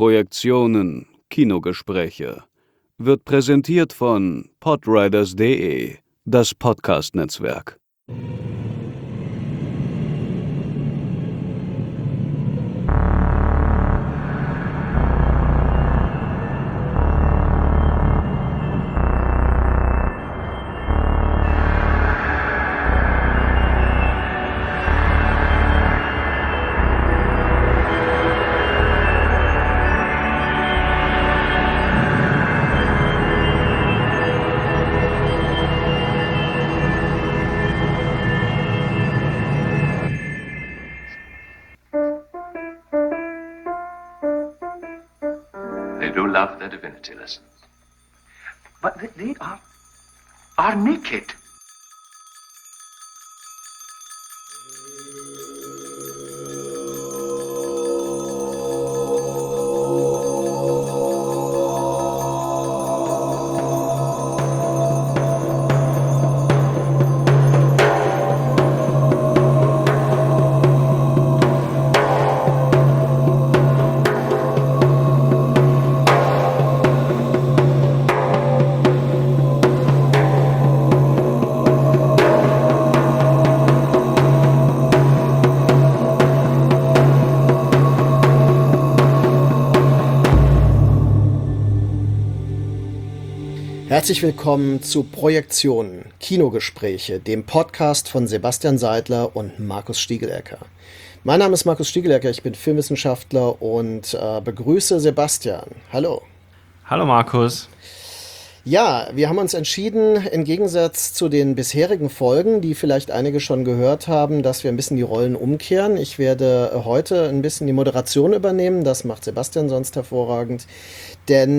Projektionen Kinogespräche wird präsentiert von podriders.de, das Podcast-Netzwerk. Love their divinity lessons. But they are naked. Herzlich willkommen zu Projektionen, Kinogespräche, dem Podcast von Sebastian Seidler und Markus Stiegelecker. Mein Name ist Markus Stiegelecker, ich bin Filmwissenschaftler und begrüße Sebastian. Hallo. Hallo Markus. Ja, wir haben uns entschieden, im Gegensatz zu den bisherigen Folgen, die vielleicht einige schon gehört haben, dass wir ein bisschen die Rollen umkehren. Ich werde heute ein bisschen die Moderation übernehmen, das macht Sebastian sonst hervorragend. Denn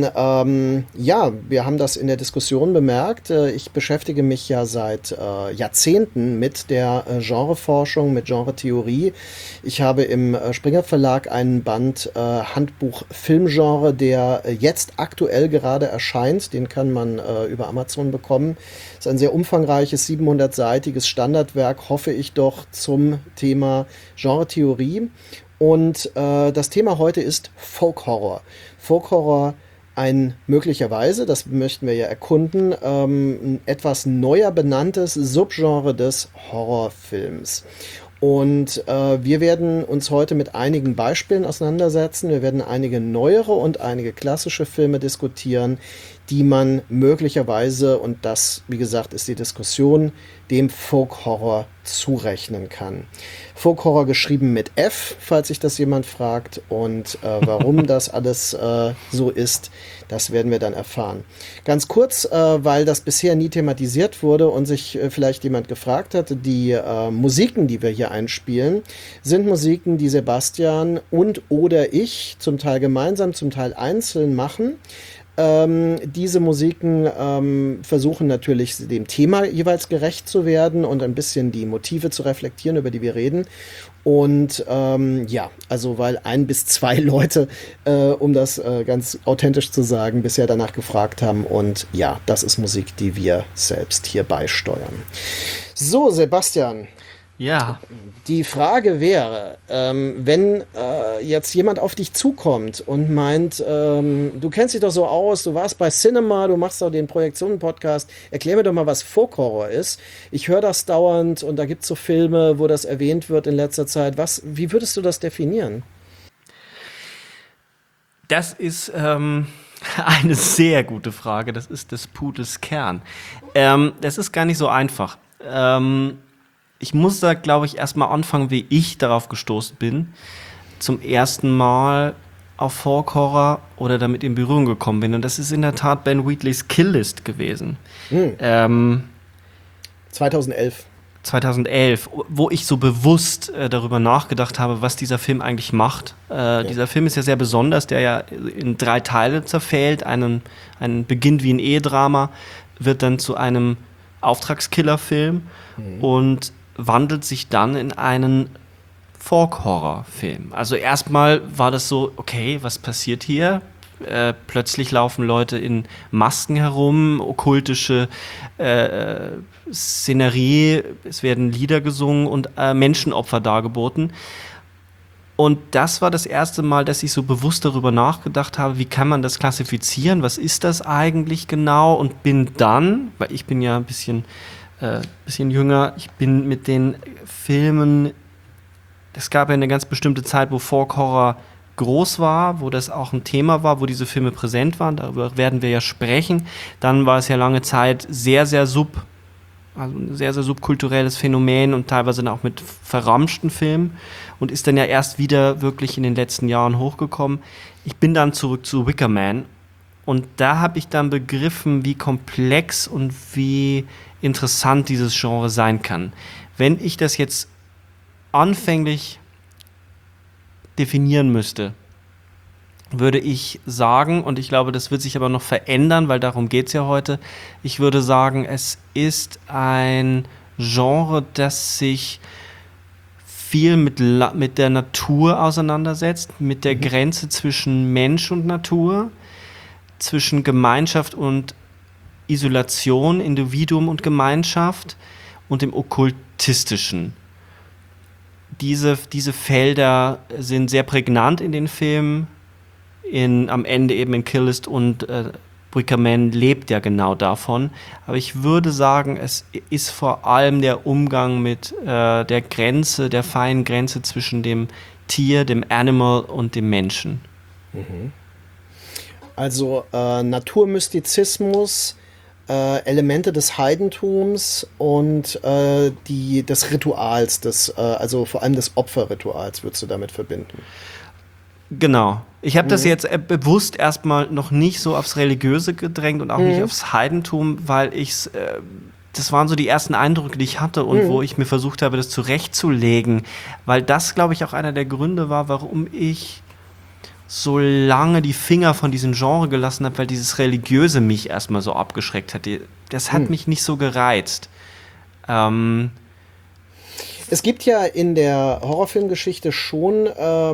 wir haben das in der Diskussion bemerkt. Ich beschäftige mich ja seit Jahrzehnten mit der Genreforschung, mit Genretheorie. Ich habe im Springer Verlag einen Band Handbuch Filmgenre, der jetzt aktuell gerade erscheint. Den kann man über Amazon bekommen. Das ist ein sehr umfangreiches, 700-seitiges Standardwerk, hoffe ich doch, zum Thema Genretheorie. Und das Thema heute ist Folk Horror. Folk Horror, ein möglicherweise, das möchten wir ja erkunden, etwas neuer benanntes Subgenre des Horrorfilms. Und wir werden uns heute mit einigen Beispielen auseinandersetzen. Wir werden einige neuere und einige klassische Filme diskutieren, die man möglicherweise, und das, wie gesagt, ist die Diskussion, dem Folk-Horror zurechnen kann. Folk-Horror geschrieben mit F, falls sich das jemand fragt. Und warum das alles so ist, das werden wir dann erfahren. Ganz kurz, weil das bisher nie thematisiert wurde und sich vielleicht jemand gefragt hat, die Musiken, die wir hier einspielen, sind Musiken, die Sebastian und oder ich zum Teil gemeinsam, zum Teil einzeln machen. Diese Musiken versuchen natürlich dem Thema jeweils gerecht zu werden und ein bisschen die Motive zu reflektieren, über die wir reden. Und also weil 1 bis 2 Leute, um das ganz authentisch zu sagen, bisher danach gefragt haben. Und ja, das ist Musik, die wir selbst hier beisteuern. So, Sebastian. Ja. Die Frage wäre, wenn jetzt jemand auf dich zukommt und meint, du kennst dich doch so aus, du warst bei Cinema, du machst doch den Projektionen-Podcast, erklär mir doch mal, was Folk-Horror ist. Ich höre das dauernd und da gibt es so Filme, wo das erwähnt wird in letzter Zeit. Wie würdest du das definieren? Das ist eine sehr gute Frage, das ist des Pudels Kern. Das ist gar nicht so einfach. Ich muss da, glaube ich, erstmal anfangen, wie ich darauf gestoßen bin. Zum ersten Mal auf Folk Horror oder damit in Berührung gekommen bin. Und das ist in der Tat Ben Wheatleys Kill List gewesen. 2011. 2011, wo ich so bewusst darüber nachgedacht habe, was dieser Film eigentlich macht. Dieser Film ist ja sehr besonders, der ja in 3 Teile zerfällt. Einen beginnt wie ein Ehedrama, wird dann zu einem Auftragskiller-Film und wandelt sich dann in einen Folk-Horror-Film. Also erstmal war das so, okay, was passiert hier? Plötzlich laufen Leute in Masken herum, okkultische Szenerie, es werden Lieder gesungen und Menschenopfer dargeboten. Und das war das erste Mal, dass ich so bewusst darüber nachgedacht habe, wie kann man das klassifizieren, was ist das eigentlich genau? Und bin dann, weil ich bin ja ein bisschen jünger, ich bin mit den Filmen, es gab ja eine ganz bestimmte Zeit, wo Folk Horror groß war, wo das auch ein Thema war, wo diese Filme präsent waren, darüber werden wir ja sprechen. Dann war es ja lange Zeit sehr, sehr ein sehr, sehr subkulturelles Phänomen und teilweise dann auch mit verramschten Filmen und ist dann ja erst wieder wirklich in den letzten Jahren hochgekommen. Ich bin dann zurück zu Wicker Man und da habe ich dann begriffen, wie komplex und wie interessant dieses Genre sein kann. Wenn ich das jetzt anfänglich definieren müsste, würde ich sagen, und ich glaube, das wird sich aber noch verändern, weil darum geht es ja heute, ich würde sagen, es ist ein Genre, das sich viel mit der Natur auseinandersetzt, mit der Grenze zwischen Mensch und Natur, zwischen Gemeinschaft und Isolation, Individuum und Gemeinschaft und dem Okkultistischen. Diese Felder sind sehr prägnant in den Filmen, am Ende eben in Kill List und Wicker Man lebt ja genau davon. Aber ich würde sagen, es ist vor allem der Umgang mit der Grenze, der feinen Grenze zwischen dem Tier, dem Animal und dem Menschen. Also Naturmystizismus, Elemente des Heidentums und des Rituals, also vor allem des Opferrituals würdest du damit verbinden. Genau. Ich habe das jetzt bewusst erstmal noch nicht so aufs Religiöse gedrängt und auch nicht aufs Heidentum, weil das waren so die ersten Eindrücke, die ich hatte und wo ich mir versucht habe, das zurechtzulegen, weil das, glaube ich, auch einer der Gründe war, warum ich so lange die Finger von diesem Genre gelassen habe, weil dieses Religiöse mich erstmal so abgeschreckt hat. Das hat mich nicht so gereizt. Es gibt ja in der Horrorfilmgeschichte schon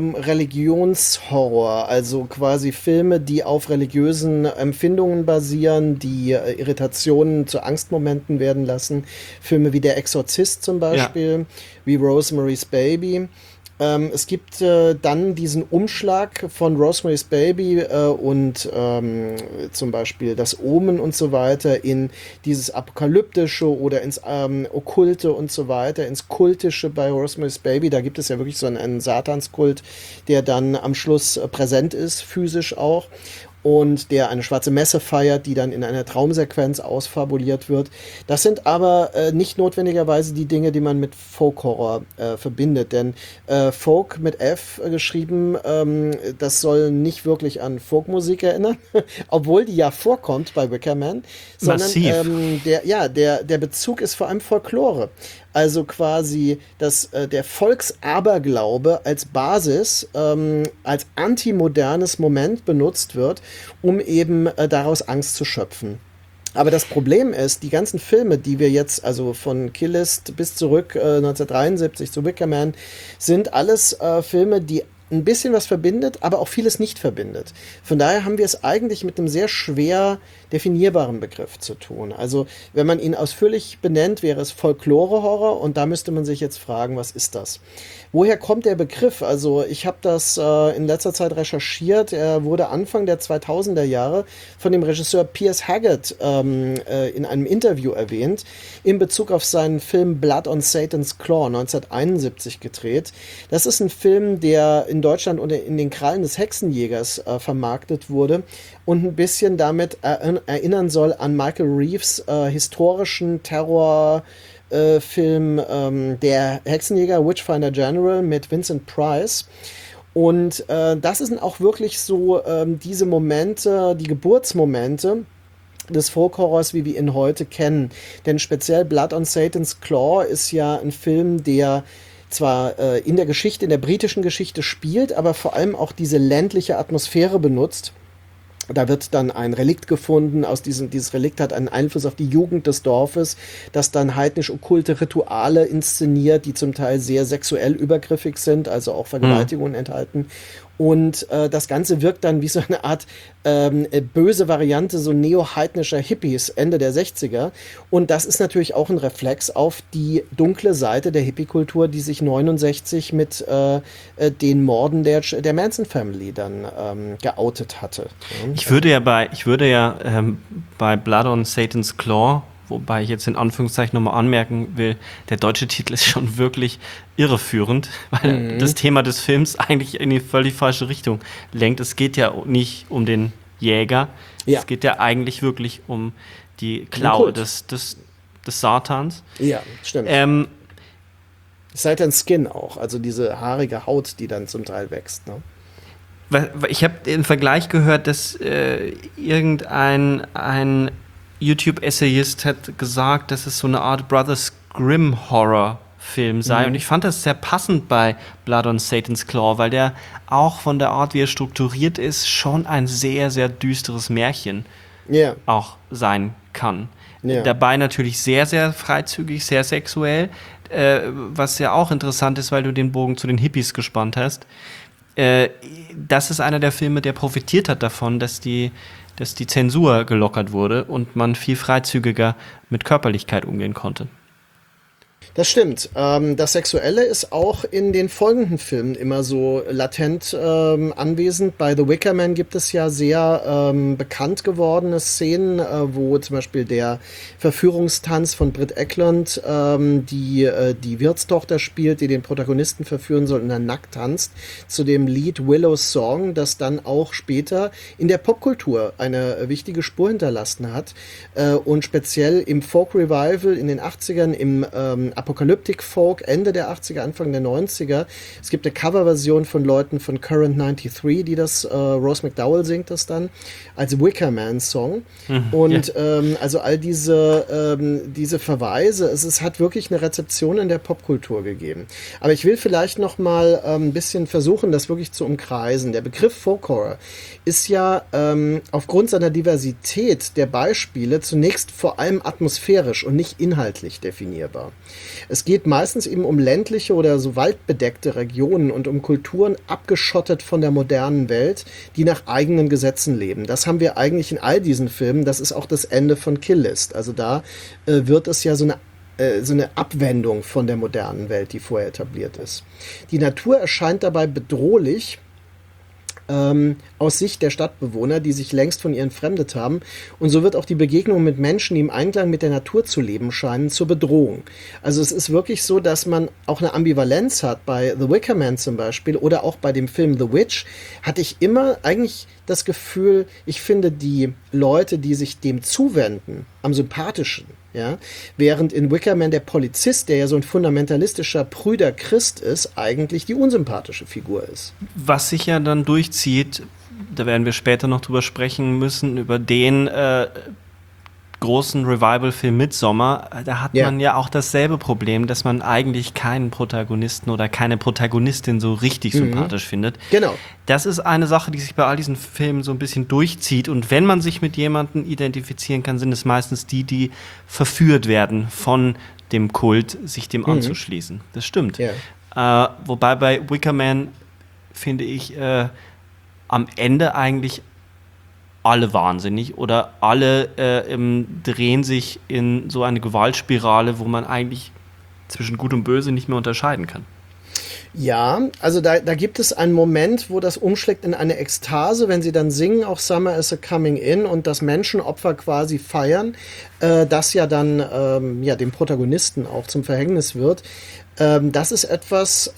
Religionshorror, also quasi Filme, die auf religiösen Empfindungen basieren, die Irritationen zu Angstmomenten werden lassen. Filme wie Der Exorzist zum Beispiel, wie Rosemary's Baby. Es gibt dann diesen Umschlag von Rosemary's Baby und zum Beispiel das Omen und so weiter in dieses Apokalyptische oder ins Okkulte und so weiter, ins Kultische bei Rosemary's Baby. Da gibt es ja wirklich so einen Satanskult, der dann am Schluss präsent ist, physisch auch. Und der eine schwarze Messe feiert, die dann in einer Traumsequenz ausfabuliert wird. Das sind aber nicht notwendigerweise die Dinge, die man mit Folk-Horror verbindet. Denn Folk mit F geschrieben, das soll nicht wirklich an Folkmusik erinnern, obwohl die ja vorkommt bei Wicker Man. Sondern der Bezug ist vor allem Folklore. Also quasi der Volksaberglaube als Basis, als antimodernes Moment benutzt wird, um eben daraus Angst zu schöpfen. Aber das Problem ist, die ganzen Filme, die wir jetzt, also von Kill List bis zurück 1973 zu Wicker Man, sind alles Filme, die ein bisschen was verbindet, aber auch vieles nicht verbindet. Von daher haben wir es eigentlich mit einem sehr schwer definierbaren Begriff zu tun. Also wenn man ihn ausführlich benennt, wäre es Folklore-Horror und da müsste man sich jetzt fragen, was ist das? Woher kommt der Begriff? Also ich habe das in letzter Zeit recherchiert. Er wurde Anfang der 2000er Jahre von dem Regisseur Piers Haggett in einem Interview erwähnt, in Bezug auf seinen Film Blood on Satan's Claw 1971 gedreht. Das ist ein Film, der in Deutschland unter in den Krallen des Hexenjägers vermarktet wurde und ein bisschen damit erinnern soll an Michael Reeves historischen Terror Film Der Hexenjäger, Witchfinder General mit Vincent Price. Und das sind auch wirklich so diese Momente, die Geburtsmomente des Folk-Horrors, wie wir ihn heute kennen. Denn speziell Blood on Satan's Claw ist ja ein Film, der zwar in der Geschichte, in der britischen Geschichte spielt, aber vor allem auch diese ländliche Atmosphäre benutzt. Da wird dann ein Relikt gefunden, dieses Relikt hat einen Einfluss auf die Jugend des Dorfes, das dann heidnisch-okkulte Rituale inszeniert, die zum Teil sehr sexuell übergriffig sind, also auch Vergewaltigungen enthalten. Und das Ganze wirkt dann wie so eine Art böse Variante so neo-heidnischer Hippies Ende der 60er. Und das ist natürlich auch ein Reflex auf die dunkle Seite der Hippie-Kultur, die sich 69 mit den Morden der Manson Family dann geoutet hatte. Ich würde ja bei Blood on Satan's Claw, wobei ich jetzt in Anführungszeichen nochmal anmerken will, der deutsche Titel ist schon wirklich irreführend, weil das Thema des Films eigentlich in die völlig falsche Richtung lenkt. Es geht ja nicht um den Jäger, es geht ja eigentlich wirklich um die Klaue des Satans. Ja, stimmt. Satan's Skin auch, also diese haarige Haut, die dann zum Teil wächst, ne? Ich habe den Vergleich gehört, dass ein YouTube-Essayist hat gesagt, dass es so eine Art Brothers Grimm-Horror-Film sei. Und ich fand das sehr passend bei Blood on Satan's Claw, weil der auch von der Art, wie er strukturiert ist, schon ein sehr, sehr düsteres Märchen auch sein kann. Dabei natürlich sehr, sehr freizügig, sehr sexuell, was ja auch interessant ist, weil du den Bogen zu den Hippies gespannt hast. Das ist einer der Filme, der profitiert hat davon, dass die Zensur gelockert wurde und man viel freizügiger mit Körperlichkeit umgehen konnte. Das stimmt. Das Sexuelle ist auch in den folgenden Filmen immer so latent anwesend. Bei The Wicker Man gibt es ja sehr bekannt gewordene Szenen, wo zum Beispiel der Verführungstanz von Britt Eklund, die Wirtstochter spielt, die den Protagonisten verführen soll und dann nackt tanzt, zu dem Lied Willow's Song, das dann auch später in der Popkultur eine wichtige Spur hinterlassen hat und speziell im Folk Revival in den 80ern, im Apocalyptic Folk Ende der 80er, Anfang der 90er. Es gibt eine Coverversion von Leuten von Current 93, die das, Rose McDowell singt das dann, als Wicker Man Song. Und also all diese Verweise, es hat wirklich eine Rezeption in der Popkultur gegeben. Aber ich will vielleicht noch mal ein bisschen versuchen, das wirklich zu umkreisen. Der Begriff Folk Horror ist ja aufgrund seiner Diversität der Beispiele zunächst vor allem atmosphärisch und nicht inhaltlich definierbar. Es geht meistens eben um ländliche oder so waldbedeckte Regionen und um Kulturen abgeschottet von der modernen Welt, die nach eigenen Gesetzen leben. Das haben wir eigentlich in all diesen Filmen. Das ist auch das Ende von Kill List. Also da wird es ja so eine Abwendung von der modernen Welt, die vorher etabliert ist. Die Natur erscheint dabei bedrohlich, aus Sicht der Stadtbewohner, die sich längst von ihr entfremdet haben. Und so wird auch die Begegnung mit Menschen, die im Einklang mit der Natur zu leben scheinen, zur Bedrohung. Also es ist wirklich so, dass man auch eine Ambivalenz hat. Bei The Wicker Man zum Beispiel oder auch bei dem Film The Witch hatte ich immer eigentlich das Gefühl, ich finde die Leute, die sich dem zuwenden, am sympathischen. Ja? Während in Wicker Man der Polizist, der ja so ein fundamentalistischer, prüder Christ ist, eigentlich die unsympathische Figur ist. Was sich ja dann durchzieht, da werden wir später noch drüber sprechen müssen, über den großen Revival-Film Midsommar, da hat man ja auch dasselbe Problem, dass man eigentlich keinen Protagonisten oder keine Protagonistin so richtig sympathisch findet. Genau. Das ist eine Sache, die sich bei all diesen Filmen so ein bisschen durchzieht. Und wenn man sich mit jemandem identifizieren kann, sind es meistens die verführt werden von dem Kult, sich dem anzuschließen. Das stimmt. Ja. Wobei bei Wicker Man, finde ich, am Ende eigentlich alle wahnsinnig oder alle drehen sich in so eine Gewaltspirale, wo man eigentlich zwischen Gut und Böse nicht mehr unterscheiden kann. Ja, also da gibt es einen Moment, wo das umschlägt in eine Ekstase, wenn sie dann singen, auch Summer is a Coming In und das Menschenopfer quasi feiern, das ja dann dem Protagonisten auch zum Verhängnis wird. Das ist etwas,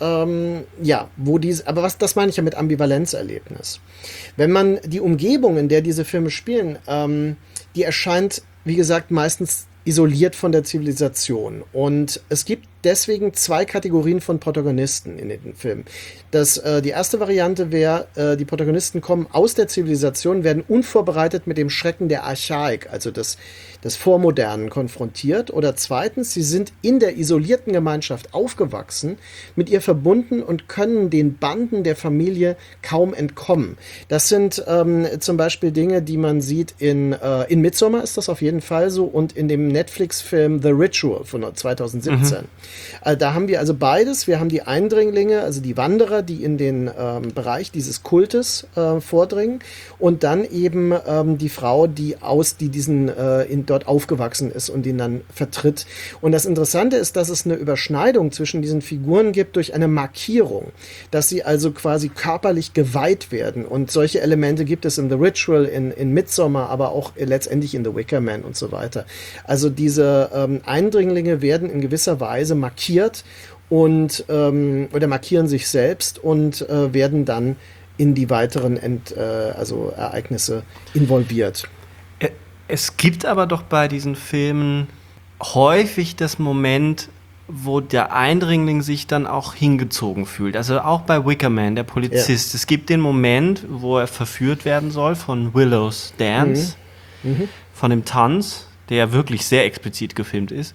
das meine ich ja mit Ambivalenzerlebnis. Wenn man die Umgebung, in der diese Filme spielen, die erscheint, wie gesagt, meistens isoliert von der Zivilisation. Und es gibt deswegen zwei Kategorien von Protagonisten in den Filmen. Die erste Variante wäre, die Protagonisten kommen aus der Zivilisation, werden unvorbereitet mit dem Schrecken der Archaik, also des Vormodernen, konfrontiert. Oder zweitens, sie sind in der isolierten Gemeinschaft aufgewachsen, mit ihr verbunden und können den Banden der Familie kaum entkommen. Das sind zum Beispiel Dinge, die man sieht in Midsommar ist das auf jeden Fall so und in dem Netflix-Film The Ritual von 2017. Da haben wir also beides. Wir haben die Eindringlinge, also die Wanderer, die in den Bereich dieses Kultes vordringen, und dann eben die Frau, die dort aufgewachsen ist und ihn dann vertritt. Und das Interessante ist, dass es eine Überschneidung zwischen diesen Figuren gibt durch eine Markierung, dass sie also quasi körperlich geweiht werden. Und solche Elemente gibt es in The Ritual, in Midsommar, aber auch letztendlich in The Wicker Man und so weiter. Also diese Eindringlinge werden in gewisser Weise markiert und oder markieren sich selbst und werden dann in die weiteren Ereignisse involviert. Es gibt aber doch bei diesen Filmen häufig das Moment, wo der Eindringling sich dann auch hingezogen fühlt. Also auch bei Wicker Man, der Polizist. Ja. Es gibt den Moment, wo er verführt werden soll von Willow's Dance, von dem Tanz, der ja wirklich sehr explizit gefilmt ist.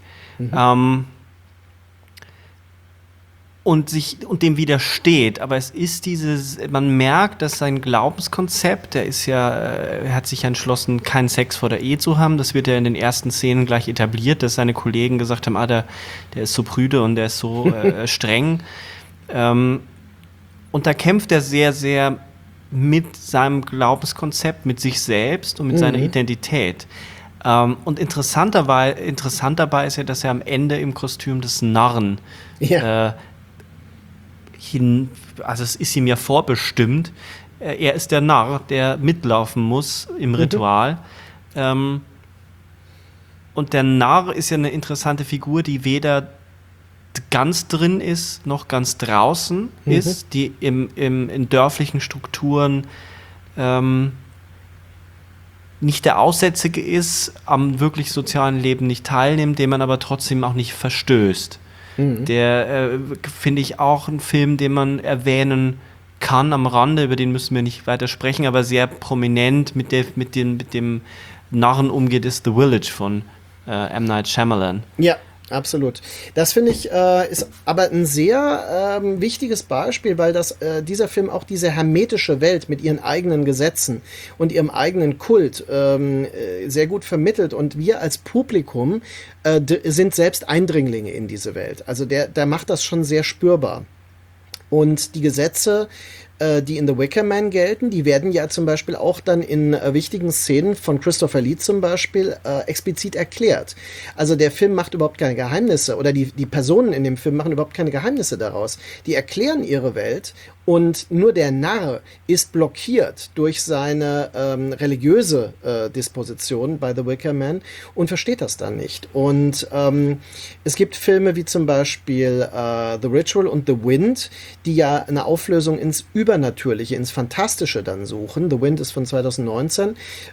Und dem widersteht. Aber es ist man merkt, dass sein Glaubenskonzept, er hat sich entschlossen, keinen Sex vor der Ehe zu haben. Das wird ja in den ersten Szenen gleich etabliert, dass seine Kollegen gesagt haben, der ist so prüde und der ist so streng. Und da kämpft er sehr, sehr mit seinem Glaubenskonzept, mit sich selbst und mit seiner Identität. Und interessant dabei ist ja, dass er am Ende im Kostüm des Narren also es ist ihm ja vorbestimmt, er ist der Narr, der mitlaufen muss im Ritual. Und der Narr ist ja eine interessante Figur, die weder ganz drin ist, noch ganz draußen ist, die in dörflichen Strukturen nicht der Aussätzige ist, am wirklich sozialen Leben nicht teilnimmt, dem man aber trotzdem auch nicht verstößt. Der, finde ich, auch ein Film, den man erwähnen kann am Rande, über den müssen wir nicht weiter sprechen, aber sehr prominent mit dem Narren umgeht, ist The Village von M. Night Shyamalan. Ja, absolut. Das finde ich ist aber ein sehr wichtiges Beispiel, weil dieser Film auch diese hermetische Welt mit ihren eigenen Gesetzen und ihrem eigenen Kult sehr gut vermittelt, und wir als Publikum sind selbst Eindringlinge in diese Welt. Also der macht das schon sehr spürbar. Und die Gesetze, die in The Wicker Man gelten, die werden ja zum Beispiel auch dann in wichtigen Szenen von Christopher Lee zum Beispiel explizit erklärt. Also der Film macht überhaupt keine Geheimnisse, oder die Personen in dem Film machen überhaupt keine Geheimnisse daraus. Die erklären ihre Welt, und nur der Narr ist blockiert durch seine religiöse Disposition bei The Wicker Man und versteht das dann nicht. Und es gibt Filme wie zum Beispiel The Ritual und The Wind, die ja eine Auflösung ins Übernatürliche, ins Fantastische dann suchen. The Wind ist von 2019.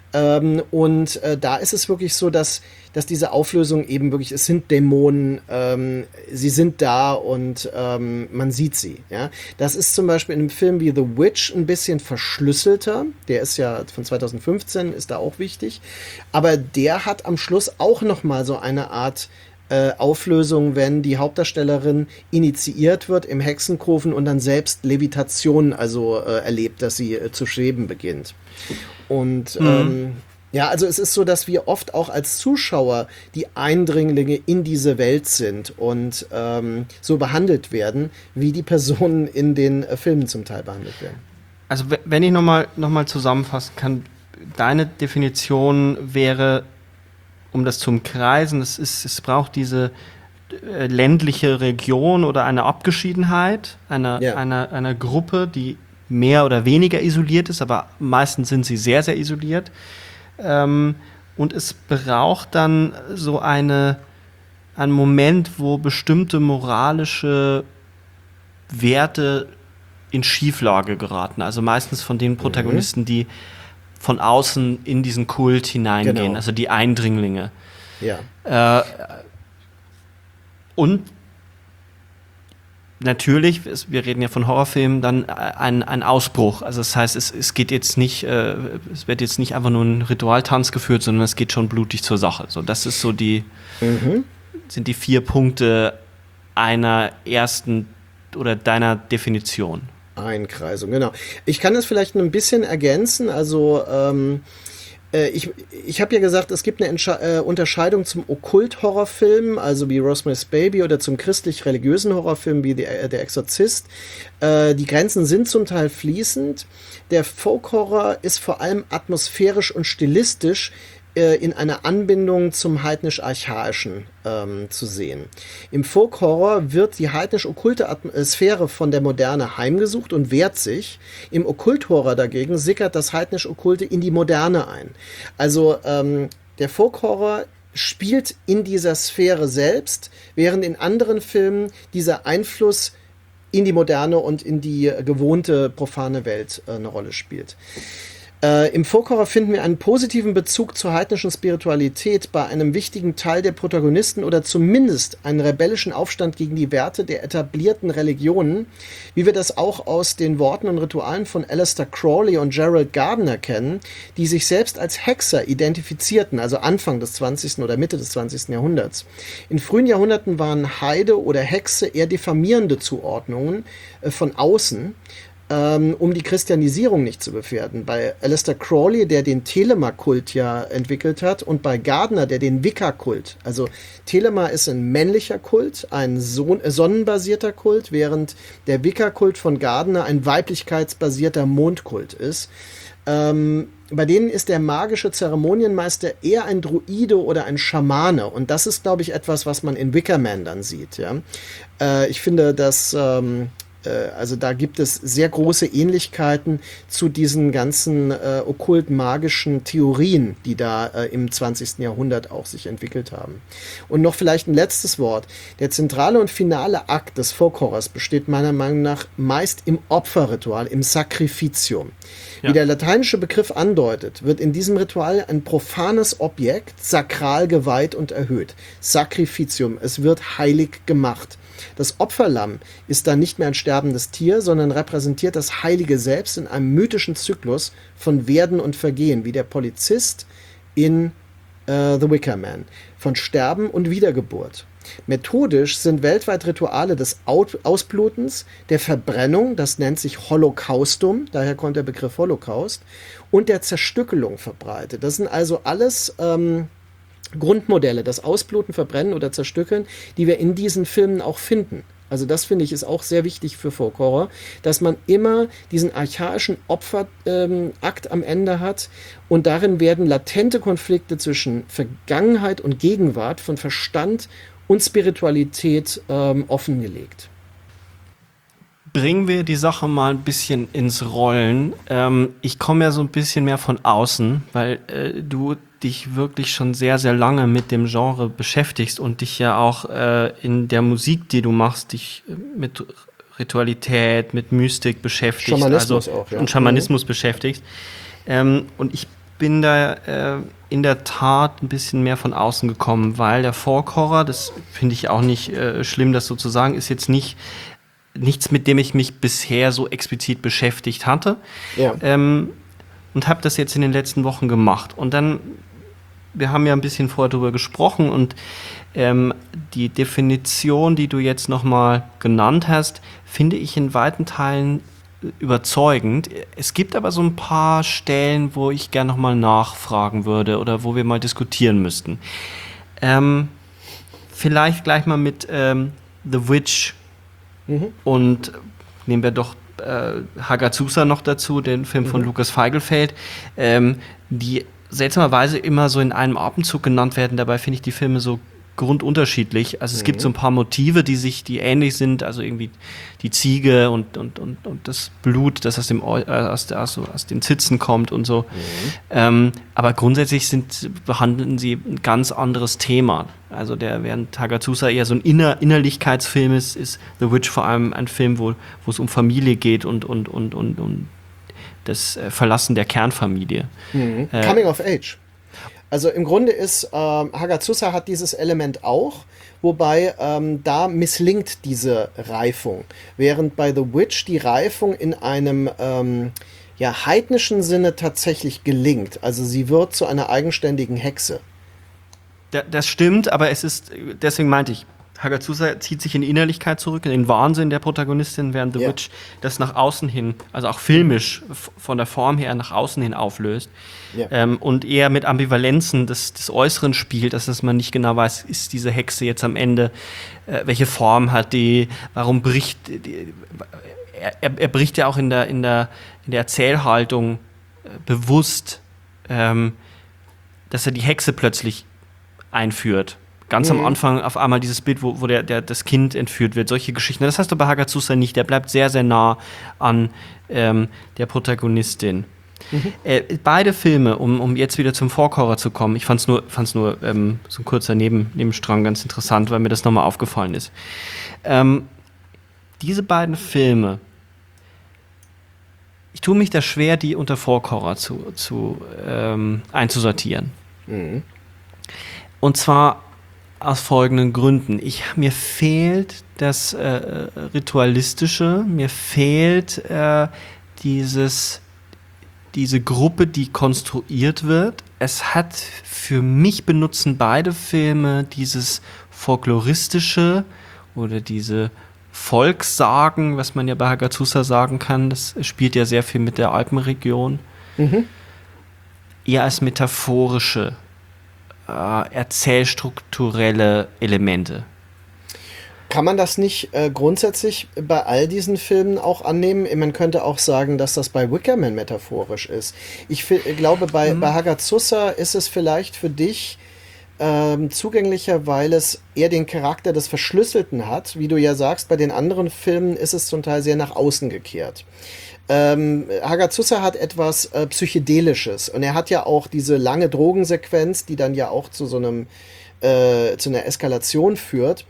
Und da ist es wirklich so, dass diese Auflösung eben wirklich, es sind Dämonen, sie sind da und man sieht sie. Ja? Das ist zum Beispiel in einem Film wie The Witch ein bisschen verschlüsselter. Der ist ja von 2015, ist da auch wichtig. Aber der hat am Schluss auch nochmal so eine Art Auflösung, wenn die Hauptdarstellerin initiiert wird im Hexenkofan und dann selbst Levitation erlebt, dass sie zu schweben beginnt. Und ja, also es ist so, dass wir oft auch als Zuschauer die Eindringlinge in diese Welt sind und so behandelt werden, wie die Personen in den Filmen zum Teil behandelt werden. Also wenn ich noch mal zusammenfassen kann, deine Definition wäre, um das zu umkreisen, es braucht diese ländliche Region oder eine Abgeschiedenheit einer Gruppe, die mehr oder weniger isoliert ist, aber meistens sind sie sehr, sehr isoliert. Und es braucht dann so einen Moment, wo bestimmte moralische Werte in Schieflage geraten. Also meistens von den Protagonisten, die von außen in diesen Kult hineingehen, genau. Also die Eindringlinge. Ja. Und natürlich, wir reden ja von Horrorfilmen, dann ein Ausbruch. Also das heißt, es geht jetzt nicht, es wird jetzt nicht einfach nur ein Ritualtanz geführt, sondern es geht schon blutig zur Sache. So, das ist so sind die 4 Punkte einer ersten oder deiner Definition. Einkreisung, genau. Ich kann das vielleicht ein bisschen ergänzen. Also Ich habe ja gesagt, es gibt eine Unterscheidung zum Okkult-Horrorfilm, also wie Rosemary's Baby, oder zum christlich-religiösen Horrorfilm wie Der Exorzist. Die Grenzen sind zum Teil fließend. Der Folk-Horror ist vor allem atmosphärisch und stilistisch in einer Anbindung zum heidnisch-archaischen zu sehen. Im Folk-Horror wird die heidnisch-okkulte Atmosphäre von der Moderne heimgesucht und wehrt sich. Im Okkult-Horror dagegen sickert das heidnisch-okkulte in die Moderne ein. Also der Folk-Horror spielt in dieser Sphäre selbst, während in anderen Filmen dieser Einfluss in die moderne und in die gewohnte profane Welt eine Rolle spielt. Im Folk-Horror finden wir einen positiven Bezug zur heidnischen Spiritualität bei einem wichtigen Teil der Protagonisten oder zumindest einen rebellischen Aufstand gegen die Werte der etablierten Religionen, wie wir das auch aus den Worten und Ritualen von Aleister Crowley und Gerald Gardner kennen, die sich selbst als Hexer identifizierten, also Anfang des 20. oder Mitte des 20. Jahrhunderts. In frühen Jahrhunderten waren Heide oder Hexe eher diffamierende Zuordnungen von außen, um die Christianisierung nicht zu gefährden. Bei Aleister Crowley, der den Telema-Kult ja entwickelt hat, und bei Gardner, der den Wicca-Kult. Also Telema ist ein männlicher Kult, ein sonnenbasierter Kult, während der Wicca-Kult von Gardner ein weiblichkeitsbasierter Mondkult ist. Bei denen ist der magische Zeremonienmeister eher ein Druide oder ein Schamane. Und das ist, glaube ich, etwas, was man in Wicker Man dann sieht. Ja? Ich finde, dass also da gibt es sehr große Ähnlichkeiten zu diesen ganzen okkult-magischen Theorien, die da im 20. Jahrhundert auch sich entwickelt haben. Und noch vielleicht ein letztes Wort. Der zentrale und finale Akt des Folk-Horrors besteht meiner Meinung nach meist im Opferritual, im Sacrificium. Ja. Wie der lateinische Begriff andeutet, wird in diesem Ritual ein profanes Objekt sakral geweiht und erhöht. Sacrificium, es wird heilig gemacht. Das Opferlamm ist dann nicht mehr ein sterbendes Tier, sondern repräsentiert das Heilige Selbst in einem mythischen Zyklus von Werden und Vergehen, wie der Polizist in The Wicker Man, von Sterben und Wiedergeburt. Methodisch sind weltweit Rituale des Ausblutens, der Verbrennung, das nennt sich Holocaustum, daher kommt der Begriff Holocaust, und der Zerstückelung verbreitet. Das sind also alles Grundmodelle, das Ausbluten, Verbrennen oder Zerstückeln, die wir in diesen Filmen auch finden. Also das, finde ich, ist auch sehr wichtig für Folk Horror, dass man immer diesen archaischen Opferakt am Ende hat und darin werden latente Konflikte zwischen Vergangenheit und Gegenwart von Verstand und Spiritualität offengelegt. Bringen wir die Sache mal ein bisschen ins Rollen. Ich komme ja so ein bisschen mehr von außen, weil du dich wirklich schon sehr, sehr lange mit dem Genre beschäftigst und dich ja auch in der Musik, die du machst, dich mit Ritualität, mit Mystik beschäftigst. Schamanismus auch, ja. Und Schamanismus beschäftigst. Und ich bin da in der Tat ein bisschen mehr von außen gekommen, weil der Folk-Horror, das finde ich auch nicht schlimm, das so zu sagen, ist jetzt nichts, mit dem ich mich bisher so explizit beschäftigt hatte. Ja. Und habe das jetzt in den letzten Wochen gemacht. Und dann, wir haben ja ein bisschen vorher darüber gesprochen und die Definition, die du jetzt nochmal genannt hast, finde ich in weiten Teilen überzeugend. Es gibt aber so ein paar Stellen, wo ich gerne nochmal nachfragen würde oder wo wir mal diskutieren müssten. Vielleicht gleich mal mit The Witch und nehmen wir doch Hagazusa noch dazu, den Film von Lukas Feigelfeld, die seltsamerweise immer so in einem Atemzug genannt werden. Dabei finde ich die Filme so grundunterschiedlich. Also es gibt so ein paar Motive, die ähnlich sind, also irgendwie die Ziege und das Blut, das aus den Zitzen kommt und so. Aber grundsätzlich behandeln sie ein ganz anderes Thema. Also während Hagazusa eher so ein Innerlichkeitsfilm ist The Witch vor allem ein Film, wo es um Familie geht und das Verlassen der Kernfamilie. Coming of Age. Also im Grunde ist Hagazusa hat dieses Element auch, wobei da misslingt diese Reifung. Während bei The Witch die Reifung in einem heidnischen Sinne tatsächlich gelingt. Also sie wird zu einer eigenständigen Hexe. Das stimmt, aber deswegen meinte ich, Hagazusa zieht sich in die Innerlichkeit zurück, in den Wahnsinn der Protagonistin, während The Witch das nach außen hin, also auch filmisch von der Form her nach außen hin auflöst. Und eher mit Ambivalenzen des Äußeren spielt, dass man nicht genau weiß, ist diese Hexe jetzt am Ende, welche Form hat die, warum bricht die, er bricht ja auch in der Erzählhaltung bewusst, dass er die Hexe plötzlich einführt. Ganz am Anfang auf einmal dieses Bild, wo das Kind entführt wird, solche Geschichten. Das hast du bei Hagazusa nicht. Der bleibt sehr, sehr nah an der Protagonistin. Beide Filme, um jetzt wieder zum Folk-Horror zu kommen, ich fand's nur so ein kurzer Nebenstrang ganz interessant, weil mir das nochmal aufgefallen ist. Diese beiden Filme, ich tue mich da schwer, die unter Folk-Horror einzusortieren. Und zwar aus folgenden Gründen. Mir fehlt das Ritualistische, mir fehlt diese Gruppe, die konstruiert wird. Für mich benutzen beide Filme dieses Folkloristische oder diese Volkssagen, was man ja bei Hagazusa sagen kann, das spielt ja sehr viel mit der Alpenregion, eher als metaphorische, erzählstrukturelle Elemente. Kann man das nicht grundsätzlich bei all diesen Filmen auch annehmen? Man könnte auch sagen, dass das bei Wicker Man metaphorisch ist. Ich glaube, bei Hagazusa ist es vielleicht für dich zugänglicher, weil es eher den Charakter des Verschlüsselten hat. Wie du ja sagst, bei den anderen Filmen ist es zum Teil sehr nach außen gekehrt. Hagazusa hat etwas Psychedelisches und er hat ja auch diese lange Drogensequenz, die dann ja auch zu einer Eskalation führt.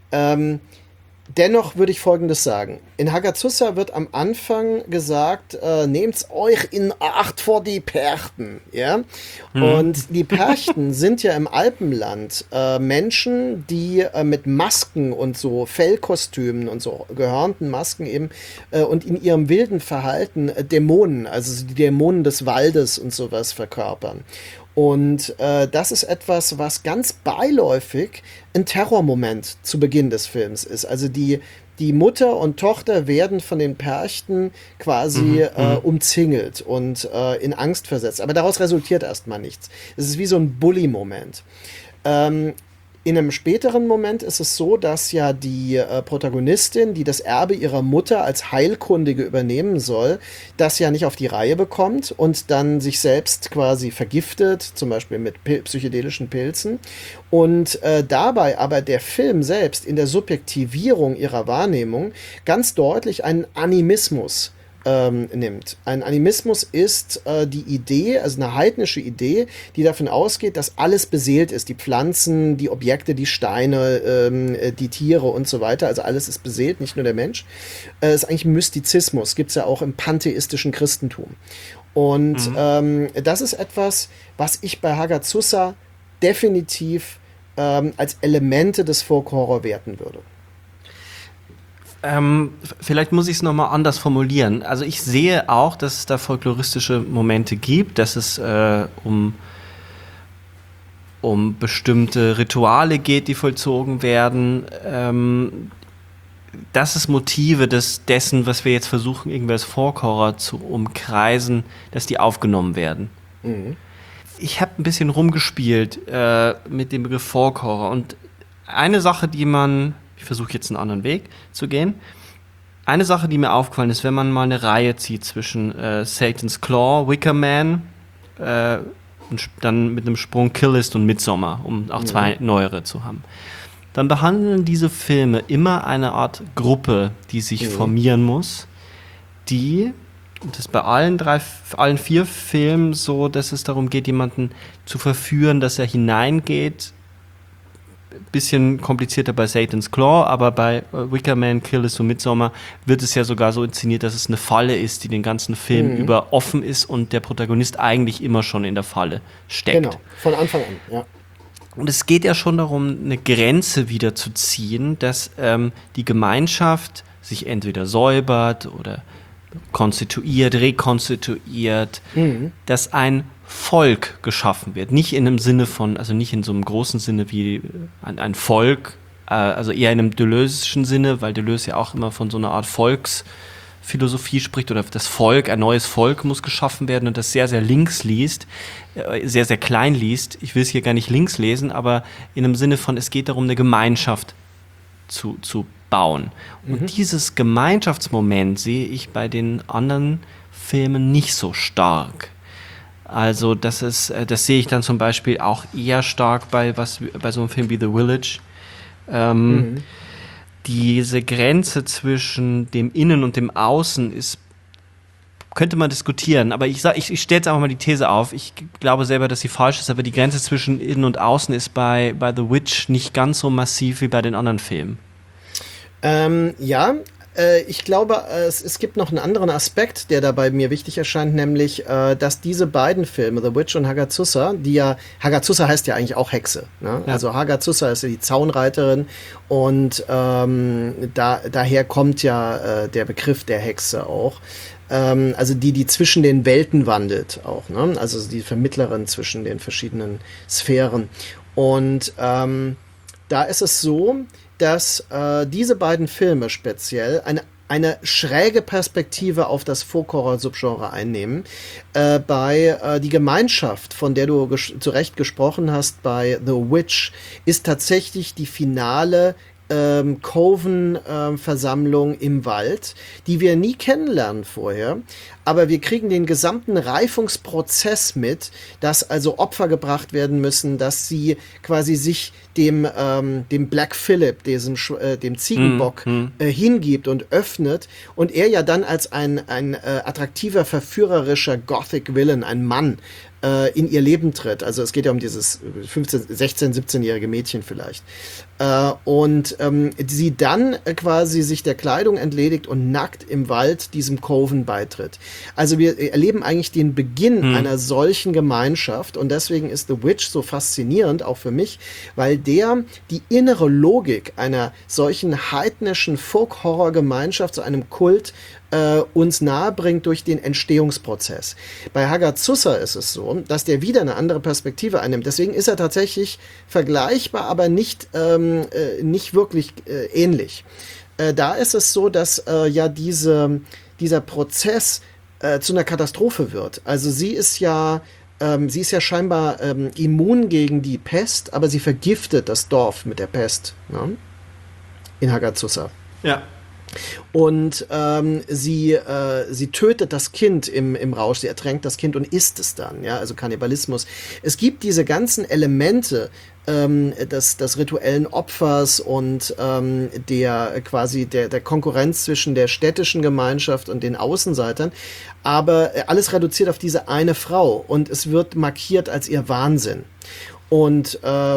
Dennoch würde ich Folgendes sagen. In Hagazusa wird am Anfang gesagt, nehmt's euch in Acht vor die Perchten. Ja? Und die Perchten sind ja im Alpenland Menschen, die mit Masken und so Fellkostümen und so gehörnten Masken eben und in ihrem wilden Verhalten Dämonen, also die Dämonen des Waldes und sowas verkörpern. Und das ist etwas, was ganz beiläufig ein Terrormoment zu Beginn des Films ist. Also die Mutter und Tochter werden von den Perchten quasi umzingelt und in Angst versetzt. Aber daraus resultiert erstmal nichts. Es ist wie so ein Bully-Moment. In einem späteren Moment ist es so, dass ja die Protagonistin, die das Erbe ihrer Mutter als Heilkundige übernehmen soll, das ja nicht auf die Reihe bekommt und dann sich selbst quasi vergiftet, zum Beispiel mit psychedelischen Pilzen. Und dabei aber der Film selbst in der Subjektivierung ihrer Wahrnehmung ganz deutlich einen Animismus nimmt. Ein Animismus ist die Idee, also eine heidnische Idee, die davon ausgeht, dass alles beseelt ist. Die Pflanzen, die Objekte, die Steine, die Tiere und so weiter. Also alles ist beseelt, nicht nur der Mensch. Ist eigentlich Mystizismus. Gibt es ja auch im pantheistischen Christentum. Und das ist etwas, was ich bei Hagazusa definitiv als Elemente des Folk-Horror werten würde. Vielleicht muss ich es nochmal anders formulieren. Also ich sehe auch, dass es da folkloristische Momente gibt, dass es um bestimmte Rituale geht, die vollzogen werden, dass es Motive dessen, was wir jetzt versuchen, irgendwie als Folk-Horror zu umkreisen, dass die aufgenommen werden. Ich habe ein bisschen rumgespielt mit dem Begriff Folk-Horror und eine Sache, ich versuche jetzt einen anderen Weg zu gehen. Eine Sache, die mir aufgefallen ist, wenn man mal eine Reihe zieht zwischen Satan's Claw, Wicker Man und dann mit einem Sprung Killist und Midsommar, um auch zwei neuere zu haben, dann behandeln diese Filme immer eine Art Gruppe, die sich formieren muss, und das ist bei allen 4 Filmen so, dass es darum geht, jemanden zu verführen, dass er hineingeht. Bisschen komplizierter bei Satan's Claw, aber bei Wicker Man, Killist und Midsommar wird es ja sogar so inszeniert, dass es eine Falle ist, die den ganzen Film über offen ist und der Protagonist eigentlich immer schon in der Falle steckt. Genau, von Anfang an, ja. Und es geht ja schon darum, eine Grenze wieder zu ziehen, dass die Gemeinschaft sich entweder säubert oder konstituiert, rekonstituiert, dass ein Volk geschaffen wird. Nicht in einem Sinne von, also nicht in so einem großen Sinne wie ein Volk also eher in einem Deleuze'schen Sinne, weil Deleuze ja auch immer von so einer Art Volksphilosophie spricht oder das Volk, ein neues Volk muss geschaffen werden und das sehr, sehr links liest, sehr, sehr klein liest. Ich will es hier gar nicht links lesen, aber in einem Sinne von, es geht darum, eine Gemeinschaft zu bauen. Und dieses Gemeinschaftsmoment sehe ich bei den anderen Filmen nicht so stark. Also das sehe ich dann zum Beispiel auch eher stark bei so einem Film wie The Village. Diese Grenze zwischen dem Innen und dem Außen könnte man diskutieren, aber ich stelle jetzt einfach mal die These auf. Ich glaube selber, dass sie falsch ist, aber die Grenze zwischen Innen und Außen ist bei The Witch nicht ganz so massiv wie bei den anderen Filmen. Ich glaube, es gibt noch einen anderen Aspekt, der dabei mir wichtig erscheint, nämlich, dass diese beiden Filme, The Witch und Hagazusa, Hagazusa heißt ja eigentlich auch Hexe, ne? Ja. Also Hagazusa ist ja die Zaunreiterin und daher kommt ja der Begriff der Hexe auch. Also die zwischen den Welten wandelt auch, ne? Also die Vermittlerin zwischen den verschiedenen Sphären. Und da ist es so, dass diese beiden Filme speziell eine schräge Perspektive auf das Folk-Horror-Subgenre einnehmen. Bei die Gemeinschaft, von der du zu Recht gesprochen hast, bei The Witch, ist tatsächlich die finale Coven-Versammlung im Wald, die wir nie kennenlernen vorher, aber wir kriegen den gesamten Reifungsprozess mit, dass also Opfer gebracht werden müssen, dass sie quasi sich dem Black Phillip, dem Ziegenbock, hingibt und öffnet und er ja dann als ein attraktiver, verführerischer Gothic Villain, ein Mann, in ihr Leben tritt. Also es geht ja um dieses 15, 16, 17-jährige Mädchen vielleicht. Und sie dann quasi sich der Kleidung entledigt und nackt im Wald diesem Coven beitritt. Also wir erleben eigentlich den Beginn einer solchen Gemeinschaft und deswegen ist The Witch so faszinierend, auch für mich, weil der die innere Logik einer solchen heidnischen Folk-Horror-Gemeinschaft zu einem Kult uns nahebringt durch den Entstehungsprozess. Bei Hagazusa ist es so, dass der wieder eine andere Perspektive einnimmt. Deswegen ist er tatsächlich vergleichbar, aber nicht wirklich ähnlich. Da ist es so, dass dieser Prozess zu einer Katastrophe wird. Also sie ist ja scheinbar immun gegen die Pest, aber sie vergiftet das Dorf mit der Pest, ne? In Hagazusa. Ja. Und sie tötet das Kind im Rausch, sie ertränkt das Kind und isst es dann, ja, also Kannibalismus. Es gibt diese ganzen Elemente des rituellen Opfers und der Konkurrenz zwischen der städtischen Gemeinschaft und den Außenseitern, aber alles reduziert auf diese eine Frau und es wird markiert als ihr Wahnsinn. Und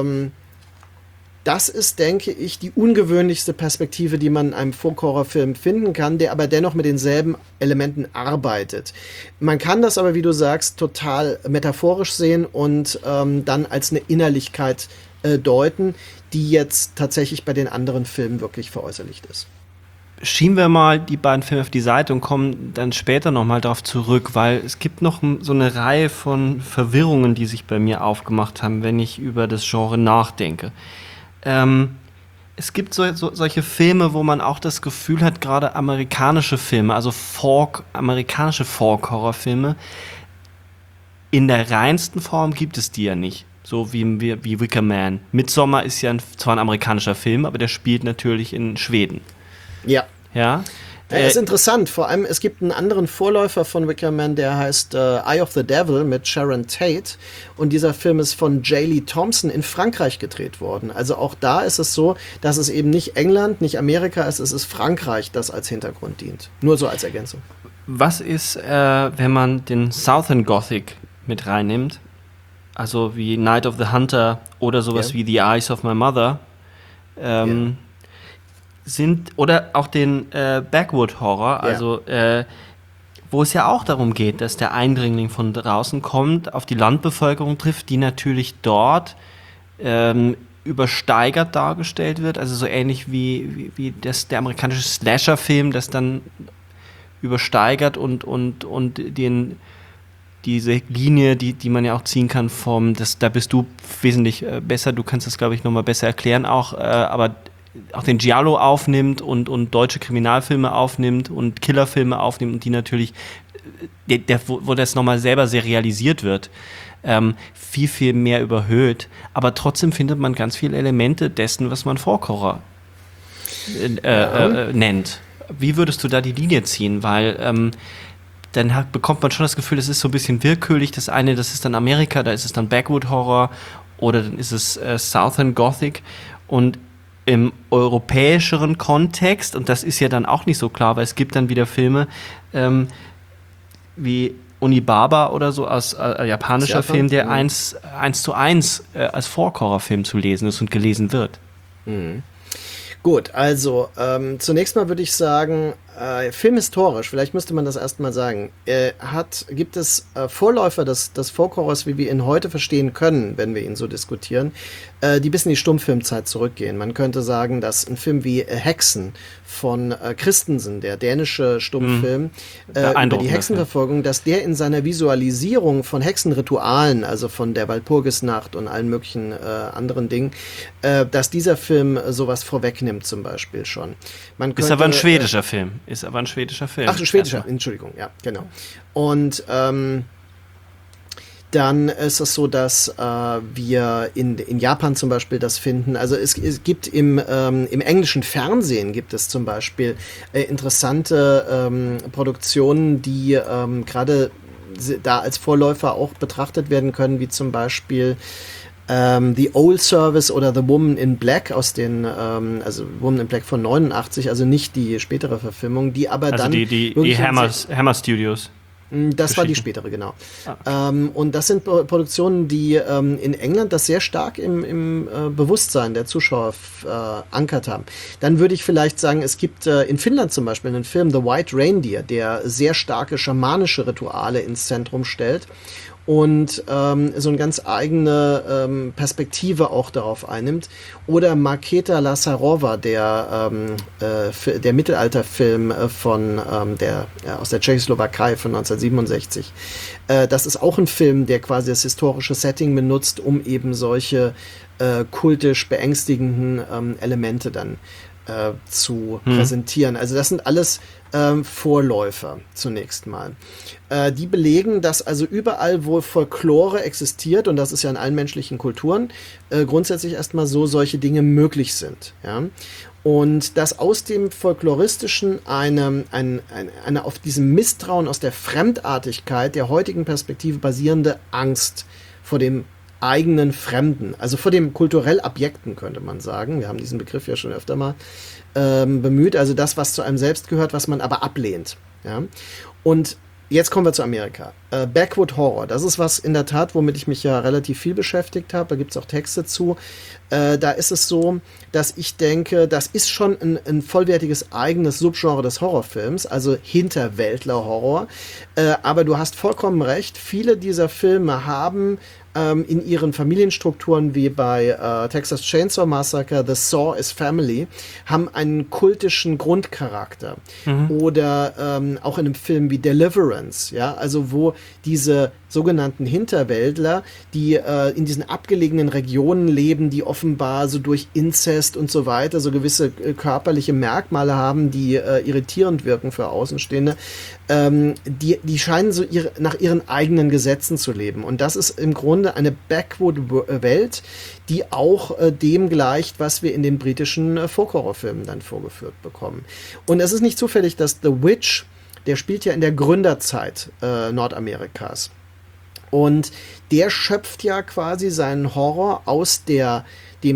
das ist, denke ich, die ungewöhnlichste Perspektive, die man in einem Folk-Horror-Film finden kann, der aber dennoch mit denselben Elementen arbeitet. Man kann das aber, wie du sagst, total metaphorisch sehen und dann als eine Innerlichkeit deuten, die jetzt tatsächlich bei den anderen Filmen wirklich veräußerlicht ist. Schieben wir mal die beiden Filme auf die Seite und kommen dann später nochmal darauf zurück, weil es gibt noch so eine Reihe von Verwirrungen, die sich bei mir aufgemacht haben, wenn ich über das Genre nachdenke. Es gibt solche Filme, wo man auch das Gefühl hat, gerade amerikanische Filme, also amerikanische Folk-Horror-Filme, in der reinsten Form gibt es die ja nicht. So wie Wicker Man. Midsommar ist ja zwar ein amerikanischer Film, aber der spielt natürlich in Schweden. Ja. Ja. Ist interessant, vor allem es gibt einen anderen Vorläufer von Wicker Man, der heißt Eye of the Devil mit Sharon Tate und dieser Film ist von J. Lee Thompson in Frankreich gedreht worden. Also auch da ist es so, dass es eben nicht England, nicht Amerika ist, es ist Frankreich, das als Hintergrund dient. Nur so als Ergänzung. Was ist, wenn man den Southern Gothic mit reinnimmt, also wie Night of the Hunter oder sowas wie The Eyes of My Mother, oder auch den Backwood Horror, also wo es ja auch darum geht, dass der Eindringling von draußen kommt, auf die Landbevölkerung trifft, die natürlich dort übersteigert dargestellt wird, also so ähnlich wie der amerikanische Slasher-Film, das dann übersteigert und diese Linie, die man ja auch ziehen kann da bist du wesentlich besser, du kannst das, glaube ich, nochmal besser erklären auch, aber auch den Giallo aufnimmt und deutsche Kriminalfilme aufnimmt und Killerfilme aufnimmt und die natürlich, wo das nochmal selber serialisiert wird, viel, viel mehr überhöht. Aber trotzdem findet man ganz viele Elemente dessen, was man Folkhorror nennt. Wie würdest du da die Linie ziehen? Weil dann bekommt man schon das Gefühl, es ist so ein bisschen willkürlich. Das eine, das ist dann Amerika, da ist es dann Backwood Horror oder dann ist es Southern Gothic. Und im europäischeren Kontext, und das ist ja dann auch nicht so klar, weil es gibt dann wieder Filme wie Onibaba oder so, aus japanischer Film, der 1:1 als Folkhorrorfilm zu lesen ist und gelesen wird. Mhm. Gut, also zunächst mal würde ich sagen, filmhistorisch, vielleicht müsste man das erstmal sagen, gibt es Vorläufer des Folkhorrors, wie wir ihn heute verstehen können, wenn wir ihn so diskutieren, die bis in die Stummfilmzeit zurückgehen. Man könnte sagen, dass ein Film wie Hexen von Christensen, der dänische Stummfilm, über die Hexenverfolgung, dass der in seiner Visualisierung von Hexenritualen, also von der Walpurgisnacht und allen möglichen anderen Dingen, dass dieser Film sowas vorwegnimmt zum Beispiel schon. Ist aber ein schwedischer Film. Ach, schwedischer, Entschuldigung, ja, genau. Und dann ist es so, dass wir in Japan zum Beispiel das finden. Also es gibt im englischen Fernsehen gibt es zum Beispiel interessante Produktionen, die gerade da als Vorläufer auch betrachtet werden können, wie zum Beispiel The Old Service oder The Woman in Black aus den, also Woman in Black von 89, also nicht die spätere Verfilmung, die aber also dann die Hammer Studios. Das war die spätere, genau. Okay. Und das sind Produktionen, die in England das sehr stark im Bewusstsein der Zuschauer verankert haben. Dann würde ich vielleicht sagen, es gibt in Finnland zum Beispiel einen Film, The White Reindeer, der sehr starke schamanische Rituale ins Zentrum stellt und so eine ganz eigene Perspektive auch darauf einnimmt. Oder Markéta Lazarova, der Mittelalterfilm von aus der Tschechoslowakei von 1967. Das ist auch ein Film, der quasi das historische Setting benutzt, um eben solche kultisch beängstigenden Elemente dann zu präsentieren. Also das sind alles Vorläufer zunächst mal. Die belegen, dass also überall, wo Folklore existiert, und das ist ja in allen menschlichen Kulturen, grundsätzlich erstmal so solche Dinge möglich sind. Ja? Und dass aus dem Folkloristischen eine auf diesem Misstrauen aus der Fremdartigkeit der heutigen Perspektive basierende Angst vor dem eigenen Fremden, also vor dem kulturell Abjekten, könnte man sagen. Wir haben diesen Begriff ja schon öfter mal bemüht, also das, was zu einem selbst gehört, was man aber ablehnt. Ja? Und jetzt kommen wir zu Amerika. Backwood Horror, das ist was in der Tat, womit ich mich ja relativ viel beschäftigt habe. Da gibt es auch Texte zu. Da ist es so, dass ich denke, das ist schon ein vollwertiges eigenes Subgenre des Horrorfilms, also Hinterwäldler-Horror. Aber du hast vollkommen recht, viele dieser Filme haben in ihren Familienstrukturen wie bei Texas Chainsaw Massacre, The Saw is Family, haben einen kultischen Grundcharakter. Oder auch in einem Film wie Deliverance, ja, also wo diese sogenannten Hinterwäldler, die in diesen abgelegenen Regionen leben, die offenbar so durch Inzest und so weiter so gewisse körperliche Merkmale haben, die irritierend wirken für Außenstehende, die scheinen so nach ihren eigenen Gesetzen zu leben. Und das ist im Grunde eine Backwood-Welt, die auch dem gleicht, was wir in den britischen Folk-Horror-Filmen dann vorgeführt bekommen. Und es ist nicht zufällig, dass The Witch, der spielt ja in der Gründerzeit Nordamerikas. Und der schöpft ja quasi seinen Horror aus der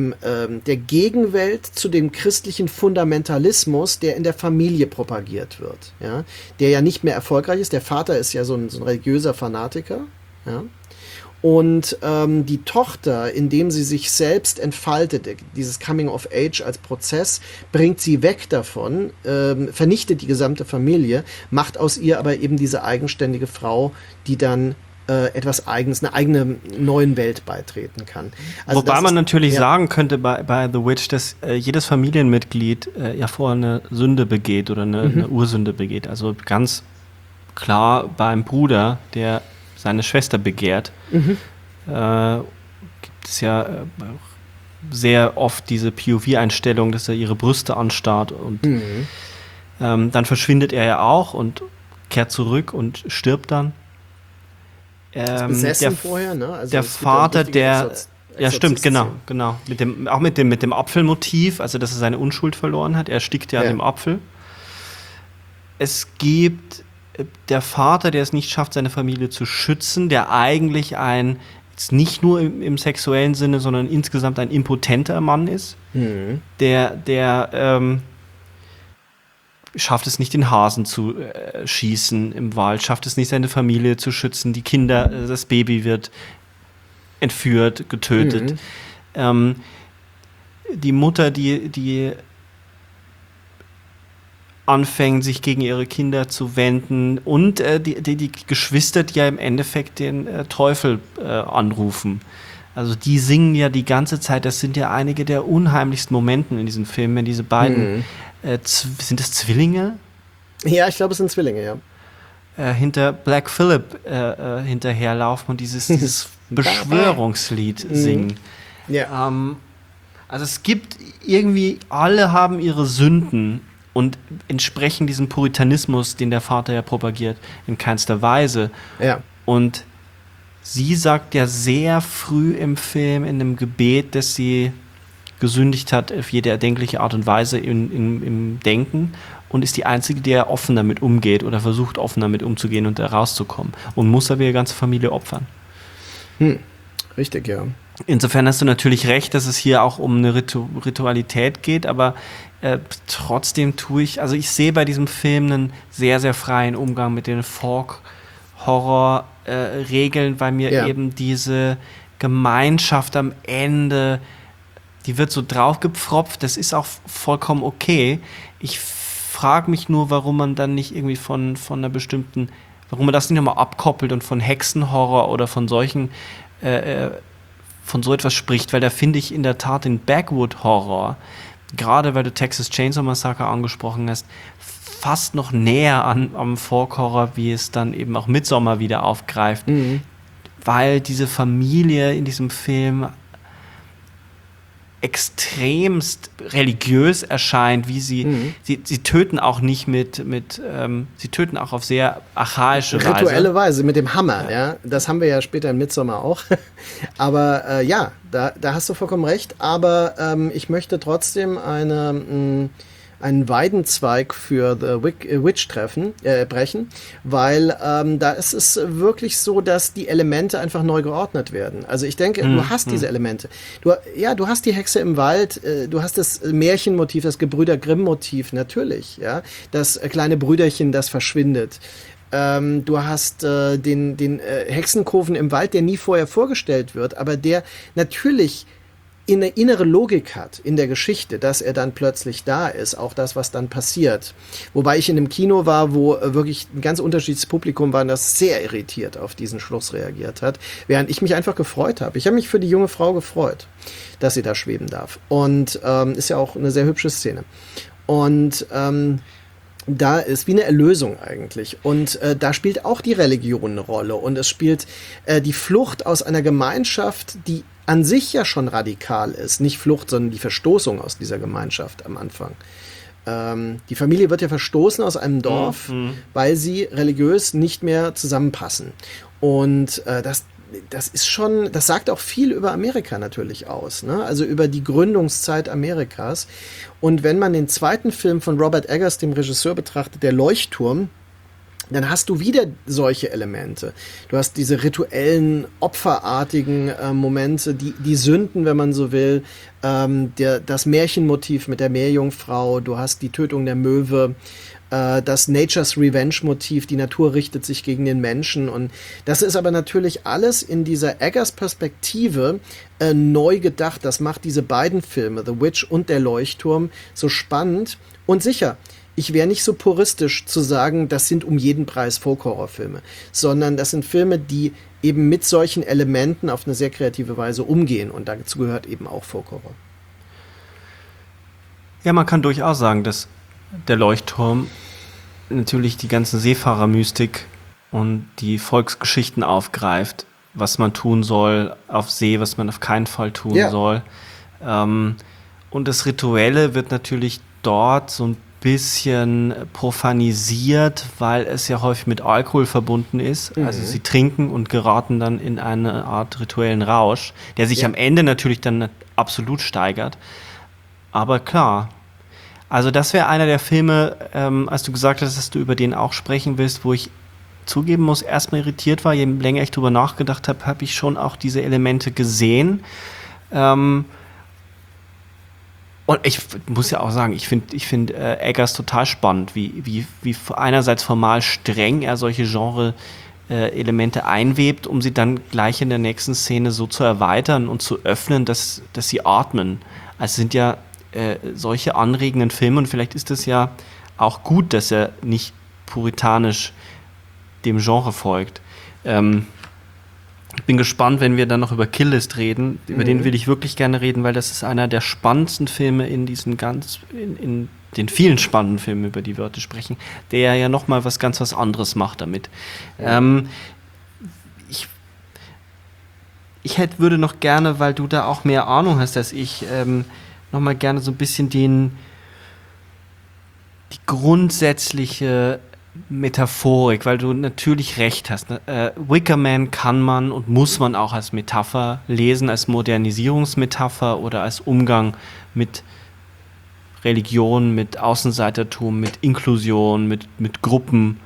Gegenwelt zu dem christlichen Fundamentalismus, der in der Familie propagiert wird. Ja? Der ja nicht mehr erfolgreich ist. Der Vater ist ja so ein religiöser Fanatiker. Ja? Und die Tochter, indem sie sich selbst entfaltet, dieses Coming of Age als Prozess, bringt sie weg davon, vernichtet die gesamte Familie, macht aus ihr aber eben diese eigenständige Frau, die dann etwas Eigenes, eine eigene neuen Welt beitreten kann. Also wobei man natürlich sagen könnte bei The Witch, dass jedes Familienmitglied ja vorher eine Sünde begeht oder eine Ursünde begeht. Also ganz klar beim Bruder, der seine Schwester begehrt, gibt es ja sehr oft diese POV-Einstellung, dass er ihre Brüste anstarrt und dann verschwindet er ja auch und kehrt zurück und stirbt dann. Besessen vorher, ne? Also der Vater, ja, stimmt, genau. Mit dem Apfelmotiv, also dass er seine Unschuld verloren hat. Er stickt ja an dem Apfel. Es gibt der Vater, der es nicht schafft, seine Familie zu schützen, der eigentlich jetzt nicht nur im sexuellen Sinne, sondern insgesamt ein impotenter Mann ist, der schafft es nicht, den Hasen zu schießen im Wald, schafft es nicht, seine Familie zu schützen, die Kinder, das Baby wird entführt, getötet. Die Mutter, die anfängt, sich gegen ihre Kinder zu wenden und die Geschwister, die ja im Endeffekt den Teufel anrufen. Also die singen ja die ganze Zeit, das sind ja einige der unheimlichsten Momente in diesem Film, wenn diese beiden, sind das Zwillinge? Ja, ich glaube, es sind Zwillinge, ja. Hinter Black Phillip hinterherlaufen und dieses Beschwörungslied singen. Ja. Also es gibt irgendwie, alle haben ihre Sünden und entsprechen diesem Puritanismus, den der Vater ja propagiert, in keinster Weise. Ja. Und sie sagt ja sehr früh im Film in einem Gebet, dass sie gesündigt hat auf jede erdenkliche Art und Weise im Denken und ist die Einzige, die ja offen damit umgeht oder versucht, offen damit umzugehen und da rauszukommen. Und muss aber ihre ganze Familie opfern. Richtig, ja. Insofern hast du natürlich recht, dass es hier auch um eine Ritualität geht, aber trotzdem ich sehe bei diesem Film einen sehr, sehr freien Umgang mit den Folk-Horror-Regeln, weil mir eben diese Gemeinschaft am Ende, die wird so draufgepfropft, das ist auch vollkommen okay. Ich frage mich nur, warum man dann nicht irgendwie von einer bestimmten, warum man das nicht nochmal abkoppelt und von Hexenhorror oder von solchen von so etwas spricht, weil da finde ich in der Tat den Backwood-Horror, gerade weil du Texas Chainsaw Massacre angesprochen hast, fast noch näher am Folk-Horror, wie es dann eben auch Midsommar wieder aufgreift, weil diese Familie in diesem Film extremst religiös erscheint, wie sie töten auch nicht sie töten auch auf sehr archaische Weise. Rituelle Weise, mit dem Hammer, ja. Das haben wir ja später in Midsommar auch. Aber da hast du vollkommen recht. Aber ich möchte trotzdem einen Weidenzweig für The Witch brechen, weil da ist es wirklich so, dass die Elemente einfach neu geordnet werden. Also ich denke, du hast diese Elemente. Du hast die Hexe im Wald, du hast das Märchenmotiv, das Gebrüder Grimm-Motiv, natürlich, ja, das kleine Brüderchen, das verschwindet. Du hast den Hexenkoven im Wald, der nie vorher vorgestellt wird, aber der natürlich eine innere Logik hat in der Geschichte, dass er dann plötzlich da ist, auch das, was dann passiert. Wobei ich in einem Kino war, wo wirklich ein ganz unterschiedliches Publikum war, das sehr irritiert auf diesen Schluss reagiert hat, während ich mich einfach gefreut habe. Ich habe mich für die junge Frau gefreut, dass sie da schweben darf. Und ist ja auch eine sehr hübsche Szene. Und da ist wie eine Erlösung eigentlich. Und da spielt auch die Religion eine Rolle. Und es spielt die Flucht aus einer Gemeinschaft, die an sich ja schon radikal ist. Nicht Flucht, sondern die Verstoßung aus dieser Gemeinschaft am Anfang. Die Familie wird ja verstoßen aus einem Dorf, weil sie religiös nicht mehr zusammenpassen. Und das ist schon, das sagt auch viel über Amerika natürlich aus, ne? Also über die Gründungszeit Amerikas. Und wenn man den zweiten Film von Robert Eggers, dem Regisseur, betrachtet, Der Leuchtturm, dann hast du wieder solche Elemente. Du hast diese rituellen, opferartigen Momente, die Sünden, wenn man so will, das Märchenmotiv mit der Meerjungfrau, du hast die Tötung der Möwe, das Nature's Revenge-Motiv, die Natur richtet sich gegen den Menschen. Und das ist aber natürlich alles in dieser Eggers-Perspektive neu gedacht. Das macht diese beiden Filme, The Witch und Der Leuchtturm, so spannend. Und sicher, ich wäre nicht so puristisch zu sagen, das sind um jeden Preis Folk-Horror-Filme, sondern das sind Filme, die eben mit solchen Elementen auf eine sehr kreative Weise umgehen. Und dazu gehört eben auch Folk-Horror. Ja, man kann durchaus sagen, dass Der Leuchtturm natürlich die ganze Seefahrermystik und die Volksgeschichten aufgreift, was man tun soll auf See, was man auf keinen Fall tun soll. Und das Rituelle wird natürlich dort so ein bisschen profanisiert, weil es ja häufig mit Alkohol verbunden ist. Also sie trinken und geraten dann in eine Art rituellen Rausch, der sich am Ende natürlich dann absolut steigert. Aber klar, also das wäre einer der Filme, als du gesagt hast, dass du über den auch sprechen willst, wo ich zugeben muss, erstmal irritiert war, je länger ich drüber nachgedacht habe, habe ich schon auch diese Elemente gesehen. Und ich muss ja auch sagen, ich find Eggers total spannend, wie einerseits formal streng er solche Genre-Elemente einwebt, um sie dann gleich in der nächsten Szene so zu erweitern und zu öffnen, dass sie atmen. Also sind ja solche anregenden Filme, und vielleicht ist es ja auch gut, dass er nicht puritanisch dem Genre folgt. Ich bin gespannt, wenn wir dann noch über Kill List reden. Über den will ich wirklich gerne reden, weil das ist einer der spannendsten Filme in den vielen spannenden Filmen, über die wir heute sprechen, der ja nochmal was anderes macht damit. Ja. Würde noch gerne, weil du da auch mehr Ahnung hast als ich, nochmal gerne so ein bisschen die grundsätzliche Metaphorik, weil du natürlich recht hast. Ne? Wicker Man kann man und muss man auch als Metapher lesen, als Modernisierungsmetapher oder als Umgang mit Religion, mit Außenseitertum, mit Inklusion, mit Gruppen.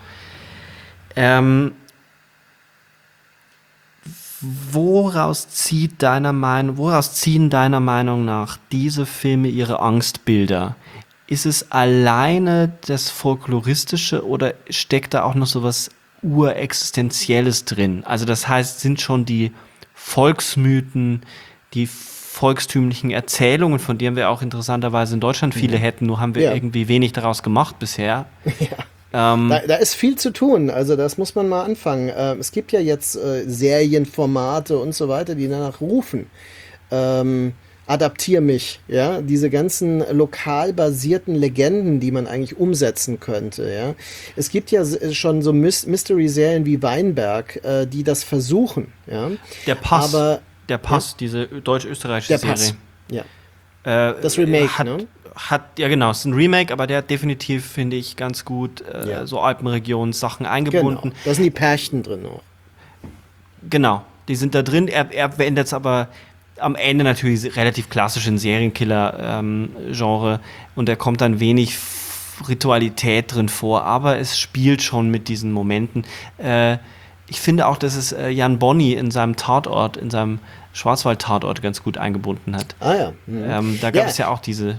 Woraus ziehen deiner Meinung nach diese Filme ihre Angstbilder? Ist es alleine das Folkloristische oder steckt da auch noch so was Urexistenzielles drin? Also das heißt, sind schon die Volksmythen, die volkstümlichen Erzählungen, von denen wir auch interessanterweise in Deutschland viele hätten, nur haben wir irgendwie wenig daraus gemacht bisher. Da ist viel zu tun, also das muss man mal anfangen. Es gibt ja jetzt Serienformate und so weiter, die danach rufen. Adaptier mich, ja, diese ganzen lokal basierten Legenden, die man eigentlich umsetzen könnte, ja. Es gibt ja schon so Mystery-Serien wie Weinberg, die das versuchen, ja. Der Pass, diese deutsch-österreichische Serie. Pass, ja. Das Remake, ne? Ja genau, es ist ein Remake, aber der hat definitiv, finde ich, ganz gut so Alpenregionen-Sachen eingebunden. Genau, da sind die Pärchen drin auch. Genau, die sind da drin, er beendet es aber am Ende natürlich relativ klassisch in Serienkiller-Genre und da kommt dann wenig Ritualität drin vor, aber es spielt schon mit diesen Momenten. Ich finde auch, dass es Jan Bonny in seinem Tatort, in seinem Schwarzwald-Tatort ganz gut eingebunden hat. Ah ja. Da gab es ja auch diesen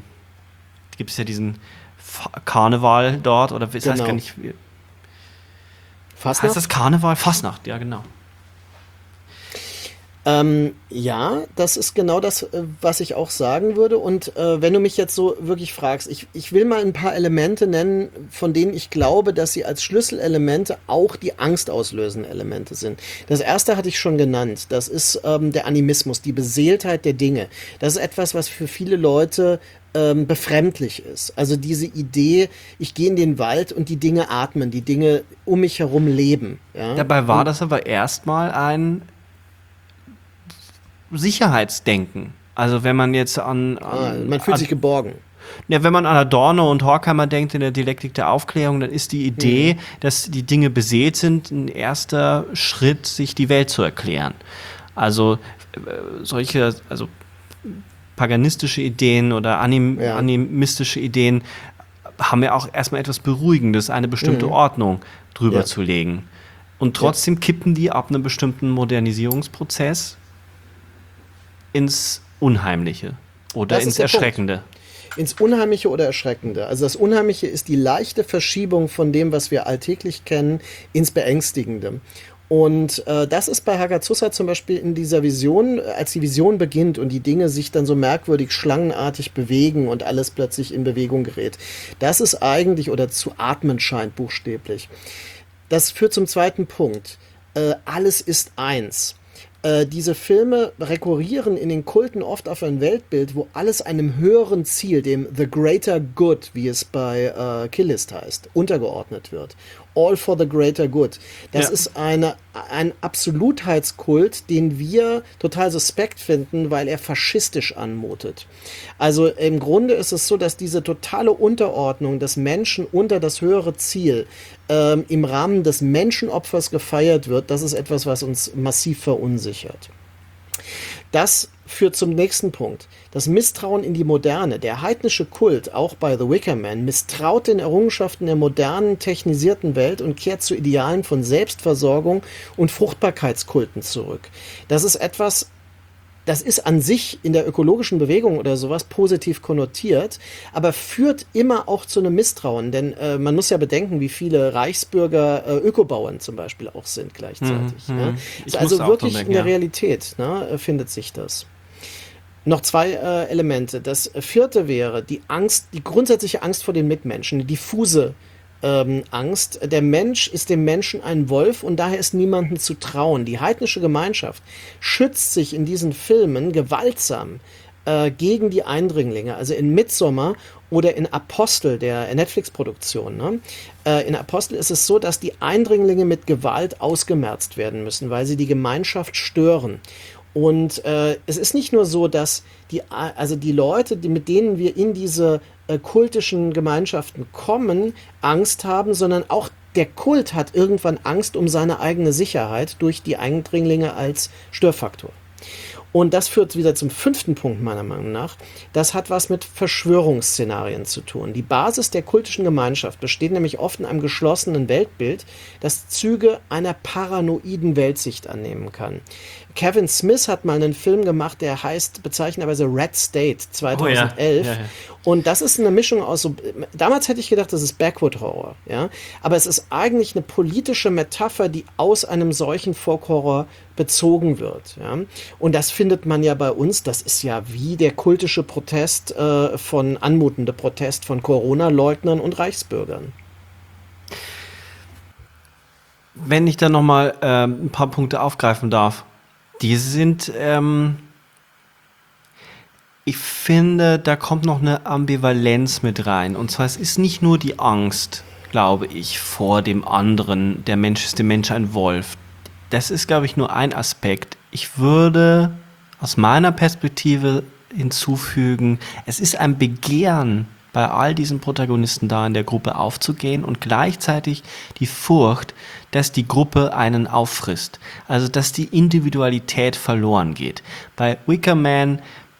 Karneval dort, oder das heißt gar nicht. Fastnacht? Heißt das Karneval? Fastnacht, ja genau. Ja, das ist genau das, was ich auch sagen würde. Und wenn du mich jetzt so wirklich fragst, ich will mal ein paar Elemente nennen, von denen ich glaube, dass sie als Schlüsselelemente auch die angstauslösenden Elemente sind. Das erste hatte ich schon genannt. Das ist der Animismus, die Beseeltheit der Dinge. Das ist etwas, was für viele Leute befremdlich ist. Also diese Idee, ich gehe in den Wald und die Dinge atmen, die Dinge um mich herum leben. Ja? Dabei war das aber erstmal ein Sicherheitsdenken. Also wenn man jetzt man fühlt sich geborgen. Ja, wenn man an Adorno und Horkheimer denkt in der Dialektik der Aufklärung, dann ist die Idee, dass die Dinge beseelt sind, ein erster Schritt, sich die Welt zu erklären. Also solche, paganistische Ideen oder animistische Ideen haben ja auch erstmal etwas Beruhigendes, eine bestimmte Ordnung drüber zu legen. Und trotzdem kippen die ab einem bestimmten Modernisierungsprozess ins Unheimliche oder ins Erschreckende. Ins Unheimliche oder Erschreckende. Also das Unheimliche ist die leichte Verschiebung von dem, was wir alltäglich kennen, ins Beängstigende. Und das ist bei Hagazusa zum Beispiel in dieser Vision, als die Vision beginnt und die Dinge sich dann so merkwürdig schlangenartig bewegen und alles plötzlich in Bewegung gerät. Das ist eigentlich, oder zu atmen scheint buchstäblich. Das führt zum zweiten Punkt. Alles ist eins. Diese Filme rekurrieren in den Kulten oft auf ein Weltbild, wo alles einem höheren Ziel, dem The Greater Good, wie es bei Kill List heißt, untergeordnet wird. all for the greater good. Das Ja. ist ein Absolutheitskult, den wir total suspekt finden, weil er faschistisch anmutet. Also im Grunde ist es so, dass diese totale Unterordnung des Menschen unter das höhere Ziel im Rahmen des Menschenopfers gefeiert wird. Das ist etwas, was uns massiv verunsichert. Das führt zum nächsten Punkt. Das Misstrauen in die Moderne. Der heidnische Kult, auch bei The Wicker Man, misstraut den Errungenschaften der modernen, technisierten Welt und kehrt zu Idealen von Selbstversorgung und Fruchtbarkeitskulten zurück. Das ist etwas, das ist an sich in der ökologischen Bewegung oder sowas positiv konnotiert, aber führt immer auch zu einem Misstrauen, denn man muss ja bedenken, wie viele Reichsbürger Ökobauern zum Beispiel auch sind gleichzeitig. Ne? Ich Ist also musste auch wirklich dran in der denken, ja. Realität, ne, findet sich das. Noch zwei Elemente. Das vierte wäre die Angst, die grundsätzliche Angst vor den Mitmenschen, die diffuse Angst. Der Mensch ist dem Menschen ein Wolf und daher ist niemandem zu trauen. Die heidnische Gemeinschaft schützt sich in diesen Filmen gewaltsam gegen die Eindringlinge. Also in Midsommar oder in Apostel, der Netflix-Produktion. Ne? In Apostel ist es so, dass die Eindringlinge mit Gewalt ausgemerzt werden müssen, weil sie die Gemeinschaft stören. Und es ist nicht nur so, dass die Leute, mit denen wir in diese kultischen Gemeinschaften kommen, Angst haben, sondern auch der Kult hat irgendwann Angst um seine eigene Sicherheit durch die Eindringlinge als Störfaktor. Und das führt wieder zum fünften Punkt meiner Meinung nach. Das hat was mit Verschwörungsszenarien zu tun. Die Basis der kultischen Gemeinschaft besteht nämlich oft in einem geschlossenen Weltbild, das Züge einer paranoiden Weltsicht annehmen kann. Kevin Smith hat mal einen Film gemacht, der heißt bezeichnenderweise Red State 2011. Ja. Und das ist eine Mischung aus so, damals hätte ich gedacht, das ist Backwood Horror, ja. Aber es ist eigentlich eine politische Metapher, die aus einem solchen Folk-Horror bezogen wird, ja. Und das findet man ja bei uns, das ist ja wie der kultische Protest anmutende Protest von Corona-Leugnern und Reichsbürgern. Wenn ich dann nochmal ein paar Punkte aufgreifen darf. Die sind, ich finde, da kommt noch eine Ambivalenz mit rein. Und zwar, es ist nicht nur die Angst, glaube ich, vor dem anderen, der Mensch ist dem Mensch ein Wolf. Das ist, glaube ich, nur ein Aspekt. Ich würde aus meiner Perspektive hinzufügen, es ist ein Begehren bei all diesen Protagonisten da in der Gruppe aufzugehen und gleichzeitig die Furcht, dass die Gruppe einen auffrisst. Also, dass die Individualität verloren geht. Bei Wicker Man,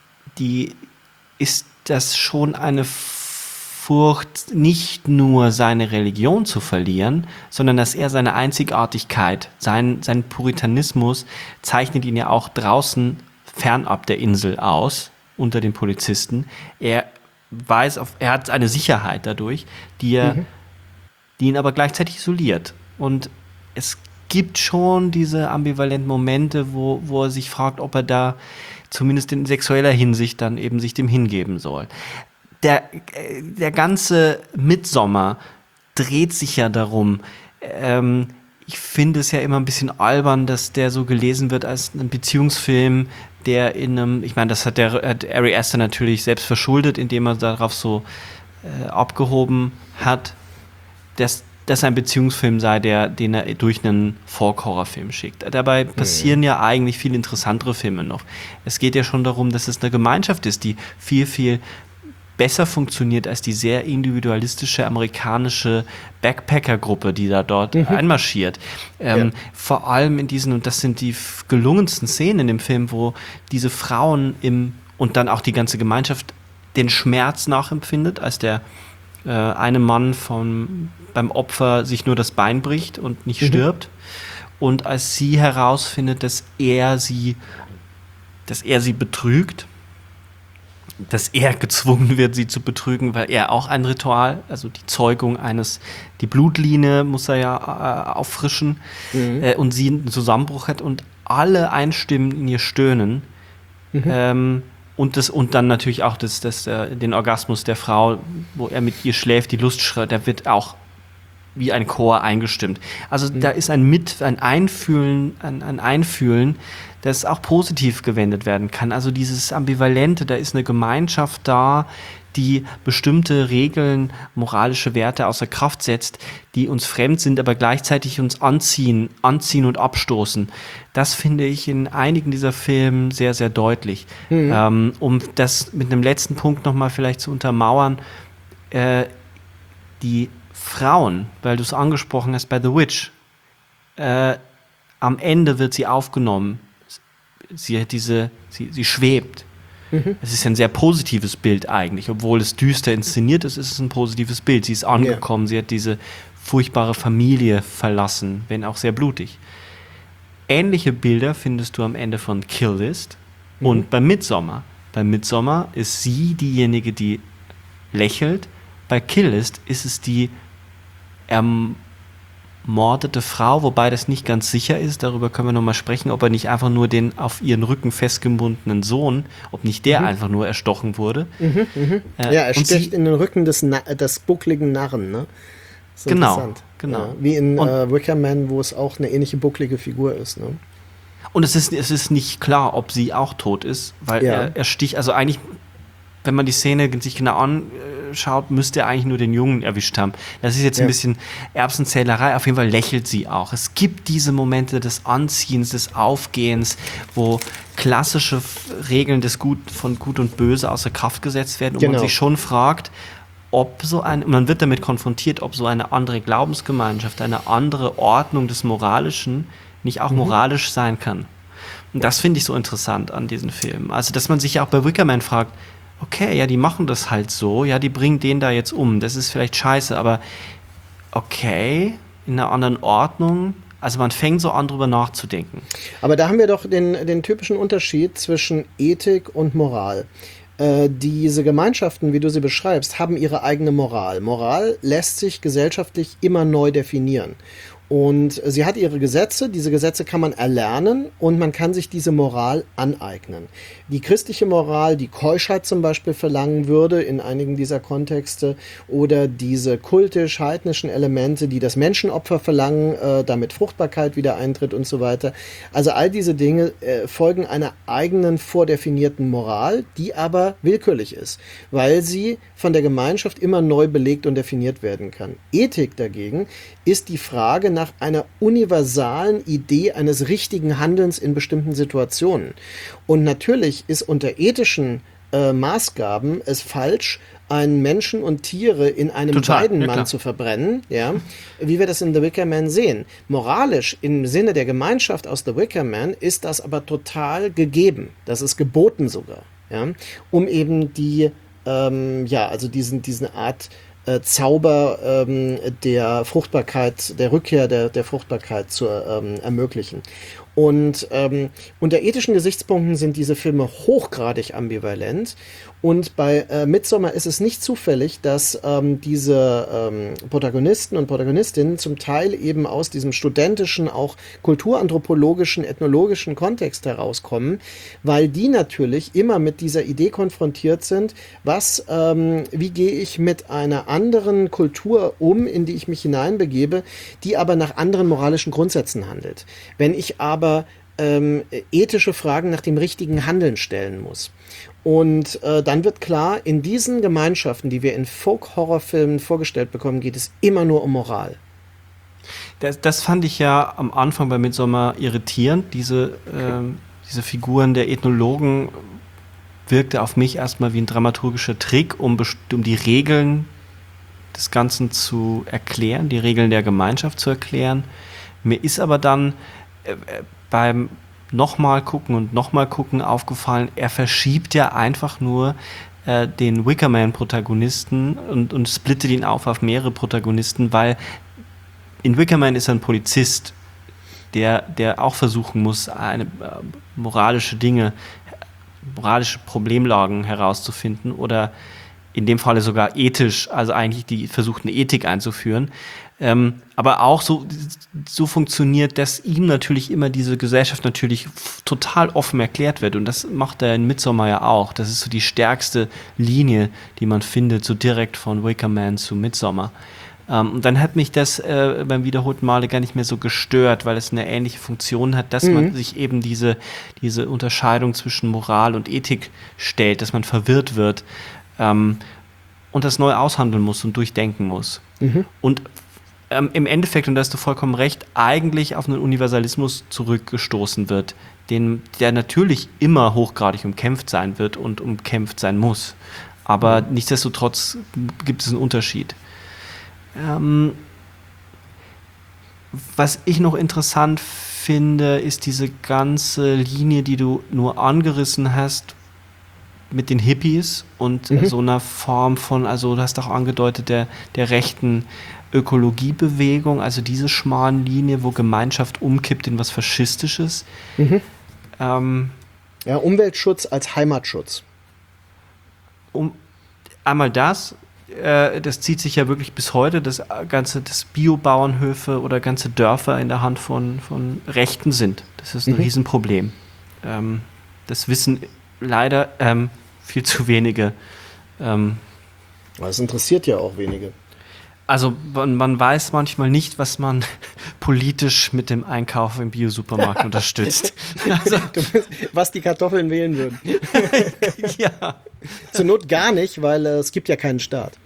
ist das schon eine Furcht, nicht nur seine Religion zu verlieren, sondern dass er seine Einzigartigkeit, sein Puritanismus zeichnet ihn ja auch draußen fernab der Insel aus, unter den Polizisten. Er hat eine Sicherheit dadurch, die ihn aber gleichzeitig isoliert. Und es gibt schon diese ambivalenten Momente, wo er sich fragt, ob er da zumindest in sexueller Hinsicht dann eben sich dem hingeben soll. Der ganze Midsommar dreht sich ja darum, ich finde es ja immer ein bisschen albern, dass der so gelesen wird als ein Beziehungsfilm, der in einem, ich meine, das hat Ari Aster natürlich selbst verschuldet, indem er darauf so abgehoben hat, dass das ein Beziehungsfilm sei, den er durch einen Folk-Horror-Film schickt. Dabei passieren ja eigentlich viel interessantere Filme noch. Es geht ja schon darum, dass es eine Gemeinschaft ist, die viel, viel besser funktioniert als die sehr individualistische amerikanische Backpacker-Gruppe, die da dort einmarschiert. Vor allem in diesen, und das sind die gelungensten Szenen in dem Film, wo diese Frauen und dann auch die ganze Gemeinschaft den Schmerz nachempfindet, als der eine Mann beim Opfer sich nur das Bein bricht und nicht stirbt. Und als sie herausfindet, dass er sie betrügt, dass er gezwungen wird, sie zu betrügen, weil er auch ein Ritual, also die Zeugung die Blutlinie muss er ja auffrischen, und sie einen Zusammenbruch hat und alle einstimmen in ihr Stöhnen. Und dann natürlich auch den Orgasmus der Frau, wo er mit ihr schläft, die Lustschrei, der wird auch wie ein Chor eingestimmt. Also da ist ein Einfühlen, das auch positiv gewendet werden kann. Also dieses Ambivalente, da ist eine Gemeinschaft da, die bestimmte Regeln, moralische Werte außer Kraft setzt, die uns fremd sind, aber gleichzeitig uns anziehen und abstoßen. Das finde ich in einigen dieser Filme sehr, sehr deutlich. Um das mit einem letzten Punkt nochmal vielleicht zu untermauern, die Frauen, weil du es angesprochen hast bei The Witch, am Ende wird sie aufgenommen. Sie schwebt. Es ist ein sehr positives Bild eigentlich. Obwohl es düster inszeniert ist, ist es ein positives Bild. Sie ist angekommen, sie hat diese furchtbare Familie verlassen, wenn auch sehr blutig. Ähnliche Bilder findest du am Ende von Kill List und bei Midsommar. Bei Midsommar ist sie diejenige, die lächelt. Bei Kill List ist es die ermordete Frau, wobei das nicht ganz sicher ist, darüber können wir nochmal sprechen, ob er nicht einfach nur den auf ihren Rücken festgebundenen Sohn, ob nicht der einfach nur erstochen wurde. Er sticht in den Rücken des buckligen Narren, ne? Das ist interessant. Genau. Ja, wie in Wicker Man, wo es auch eine ähnliche bucklige Figur ist, ne? Und es ist nicht klar, ob sie auch tot ist, weil er sticht, also eigentlich, wenn man die Szene sich genau anschaut, müsste er eigentlich nur den Jungen erwischt haben. Das ist jetzt ein bisschen Erbsenzählerei. Auf jeden Fall lächelt sie auch. Es gibt diese Momente des Anziehens, des Aufgehens, wo klassische Regeln von Gut und Böse außer Kraft gesetzt werden und man sich schon fragt, man wird damit konfrontiert, ob so eine andere Glaubensgemeinschaft, eine andere Ordnung des Moralischen nicht auch moralisch sein kann. Und das finde ich so interessant an diesen Filmen. Also, dass man sich ja auch bei Wicker Man fragt, okay, ja, die machen das halt so, ja, die bringen den da jetzt um, das ist vielleicht scheiße, aber okay, in einer anderen Ordnung, also man fängt so an, drüber nachzudenken. Aber da haben wir doch den typischen Unterschied zwischen Ethik und Moral. Diese Gemeinschaften, wie du sie beschreibst, haben ihre eigene Moral. Moral lässt sich gesellschaftlich immer neu definieren. Und sie hat ihre Gesetze, diese Gesetze kann man erlernen und man kann sich diese Moral aneignen. Die christliche Moral, die Keuschheit zum Beispiel verlangen würde in einigen dieser Kontexte oder diese kultisch-heidnischen Elemente, die das Menschenopfer verlangen, damit Fruchtbarkeit wieder eintritt und so weiter. Also all diese Dinge folgen einer eigenen vordefinierten Moral, die aber willkürlich ist, weil sie von der Gemeinschaft immer neu belegt und definiert werden kann. Ethik dagegen ist die Frage nach einer universalen Idee eines richtigen Handelns in bestimmten Situationen. Und natürlich ist unter ethischen Maßgaben es falsch, einen Menschen und Tiere in einem Weidenmann zu verbrennen, ja, wie wir das in The Wicker Man sehen. Moralisch im Sinne der Gemeinschaft aus The Wicker Man ist das aber total gegeben. Das ist geboten sogar, ja, um eben die also diese Art Zauber der Fruchtbarkeit, der Rückkehr der Fruchtbarkeit zu ermöglichen. Und unter ethischen Gesichtspunkten sind diese Filme hochgradig ambivalent. Und bei Midsommar ist es nicht zufällig, dass diese Protagonisten und Protagonistinnen zum Teil eben aus diesem studentischen, auch kulturanthropologischen, ethnologischen Kontext herauskommen, weil die natürlich immer mit dieser Idee konfrontiert sind, wie gehe ich mit einer anderen Kultur um, in die ich mich hineinbegebe, die aber nach anderen moralischen Grundsätzen handelt. Wenn ich aber ethische Fragen nach dem richtigen Handeln stellen muss. Und dann wird klar, in diesen Gemeinschaften, die wir in Folk-Horrorfilmen vorgestellt bekommen, geht es immer nur um Moral. Das fand ich ja am Anfang bei Midsommar irritierend. Diese Figuren der Ethnologen wirkte auf mich erstmal wie ein dramaturgischer Trick, um die Regeln des Ganzen zu erklären, die Regeln der Gemeinschaft zu erklären. Mir ist aber dann beim nochmal gucken aufgefallen, er verschiebt ja einfach nur den Wicker Man-Protagonisten und splittet ihn auf mehrere Protagonisten, weil in Wicker Man ist er ein Polizist, der auch versuchen muss, moralische Problemlagen herauszufinden oder in dem Falle sogar ethisch, also eigentlich die versucht, eine Ethik einzuführen. Aber auch so funktioniert, dass ihm natürlich immer diese Gesellschaft natürlich total offen erklärt wird. Und das macht er in Midsommar ja auch. Das ist so die stärkste Linie, die man findet, so direkt von Wicker Man zu Midsommar. Und dann hat mich das beim wiederholten Male gar nicht mehr so gestört, weil es eine ähnliche Funktion hat, dass man sich eben diese Unterscheidung zwischen Moral und Ethik stellt, dass man verwirrt wird. und das neu aushandeln muss und durchdenken muss. Und im Endeffekt, und da hast du vollkommen recht, eigentlich auf einen Universalismus zurückgestoßen wird, der natürlich immer hochgradig umkämpft sein wird und umkämpft sein muss. Aber nichtsdestotrotz gibt es einen Unterschied. Was ich noch interessant finde, ist diese ganze Linie, die du nur angerissen hast mit den Hippies und so einer Form von, also du hast auch angedeutet, der rechten Ökologiebewegung, also diese schmalen Linie, wo Gemeinschaft umkippt in was Faschistisches. Ja, Umweltschutz als Heimatschutz. Einmal das zieht sich ja wirklich bis heute, das Biobauernhöfe oder ganze Dörfer in der Hand von Rechten sind. Das ist ein Riesenproblem. Das wissen leider viel zu wenige. Das interessiert ja auch wenige. Also man weiß manchmal nicht, was man politisch mit dem Einkauf im Biosupermarkt unterstützt. Also, was die Kartoffeln wählen würden. Ja. Zur Not gar nicht, weil es gibt ja keinen Staat.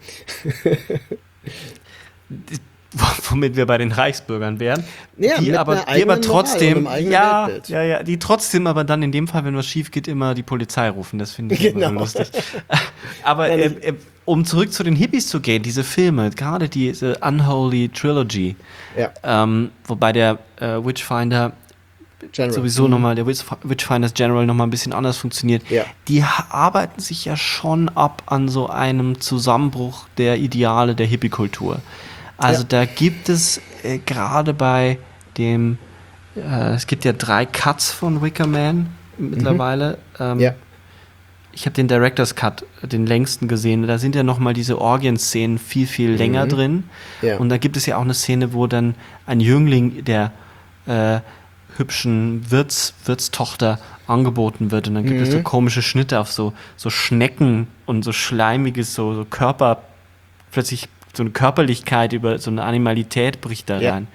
Womit wir bei den Reichsbürgern wären. Ja, die mit aber trotzdem, die trotzdem aber dann in dem Fall, wenn was schief geht, immer die Polizei rufen. Das finde ich immer so lustig. Aber um zurück zu den Hippies zu gehen, diese Filme, gerade diese Unholy Trilogy, wobei der Witchfinder General. Sowieso nochmal, der Witchfinders General nochmal ein bisschen anders funktioniert. Ja. Die arbeiten sich ja schon ab an so einem Zusammenbruch der Ideale der Hippie-Kultur. Also da gibt es gerade bei dem, es gibt ja 3 Cuts von Wicker Man mittlerweile. Ich habe den Director's Cut, den längsten gesehen. Da sind ja nochmal diese Orgien-Szenen viel, viel länger drin. Ja. Und da gibt es ja auch eine Szene, wo dann ein Jüngling der hübschen Wirtstochter angeboten wird. Und dann gibt es so komische Schnitte auf so Schnecken und so schleimiges, so Körper, plötzlich so eine Körperlichkeit über so eine Animalität bricht da rein.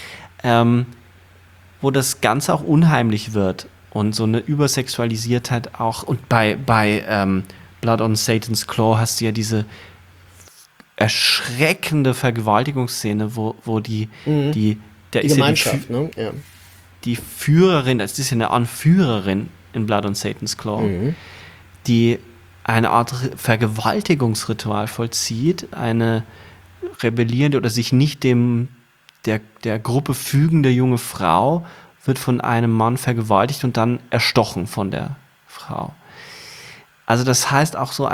Wo das Ganze auch unheimlich wird und so eine Übersexualisiertheit auch. Und bei Blood on Satan's Claw hast du ja diese erschreckende Vergewaltigungsszene, wo die Gemeinschaft, ne? Ja. Die Führerin, das ist ja eine Anführerin in Blood on Satan's Claw, die eine Art Vergewaltigungsritual vollzieht, eine rebellierende oder sich nicht der Gruppe fügende junge Frau wird von einem Mann vergewaltigt und dann erstochen von der Frau. Also das heißt auch so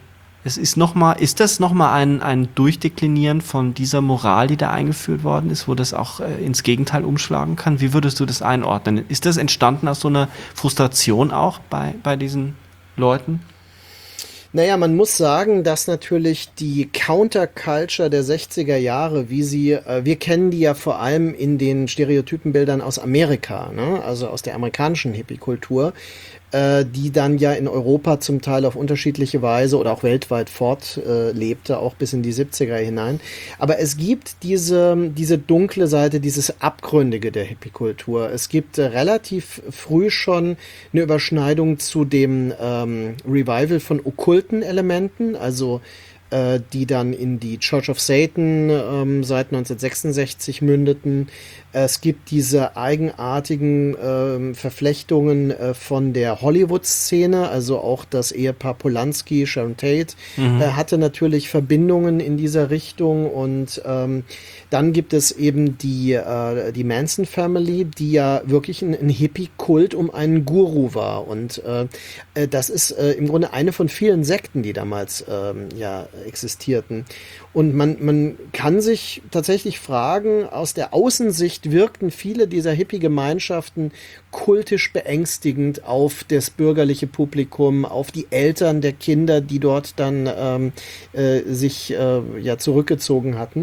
ist das nochmal ein Durchdeklinieren von dieser Moral, die da eingeführt worden ist, wo das auch ins Gegenteil umschlagen kann? Wie würdest du das einordnen? Ist das entstanden aus so einer Frustration auch bei diesen Leuten? Naja, man muss sagen, dass natürlich die Counterculture der 60er Jahre, wir kennen die ja vor allem in den Stereotypenbildern aus Amerika, ne? Also aus der amerikanischen Hippie-Kultur, die dann ja in Europa zum Teil auf unterschiedliche Weise oder auch weltweit fortlebte, auch bis in die 70er hinein. Aber es gibt diese dunkle Seite, dieses Abgründige der Hippie-Kultur. Es gibt relativ früh schon eine Überschneidung zu dem Revival von okkulten Elementen, also die dann in die Church of Satan seit 1966 mündeten. Es gibt diese eigenartigen Verflechtungen von der Hollywood-Szene, also auch das Ehepaar Polanski, Sharon Tate, hatte natürlich Verbindungen in dieser Richtung und dann gibt es eben die Manson Family, die ja wirklich ein Hippie-Kult um einen Guru war und das ist im Grunde eine von vielen Sekten, die damals existierten. Und man kann sich tatsächlich fragen, aus der Außensicht wirkten viele dieser Hippie-Gemeinschaften kultisch beängstigend auf das bürgerliche Publikum, auf die Eltern der Kinder, die dort dann sich zurückgezogen hatten.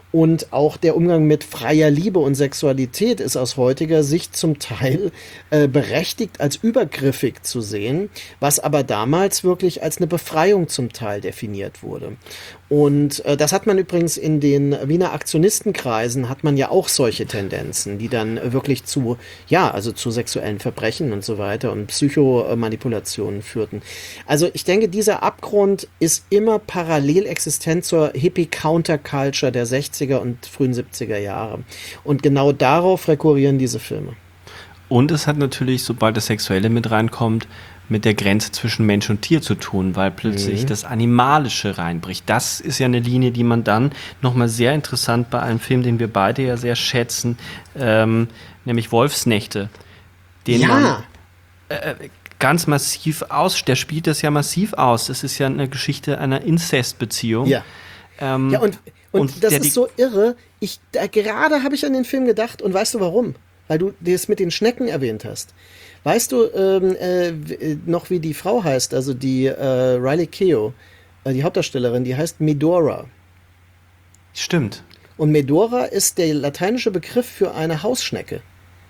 Und auch der Umgang mit freier Liebe und Sexualität ist aus heutiger Sicht zum Teil berechtigt als übergriffig zu sehen, was aber damals wirklich als eine Befreiung zum Teil definiert wurde. Und das hat man übrigens in den Wiener Aktionistenkreisen, hat man ja auch solche Tendenzen, die dann wirklich zu sexuellen Verbrechen und so weiter und Psychomanipulationen führten. Also ich denke, dieser Abgrund ist immer parallel existent zur Hippie-Counterculture der 60er und frühen 70er Jahre. Und genau darauf rekurrieren diese Filme. Und es hat natürlich, sobald das Sexuelle mit reinkommt, mit der Grenze zwischen Mensch und Tier zu tun, weil plötzlich das Animalische reinbricht. Das ist ja eine Linie, die man dann nochmal sehr interessant bei einem Film, den wir beide ja sehr schätzen, nämlich Wolfsnächte, den man ganz massiv der spielt das ja massiv aus. Das ist ja eine Geschichte einer Inzestbeziehung. Ja. Und das ist so irre. Gerade habe ich an den Film gedacht und weißt du warum? Weil du das mit den Schnecken erwähnt hast. Weißt du noch, wie die Frau heißt? Also die Riley Keough, die Hauptdarstellerin, die heißt Medora. Stimmt. Und Medora ist der lateinische Begriff für eine Hausschnecke.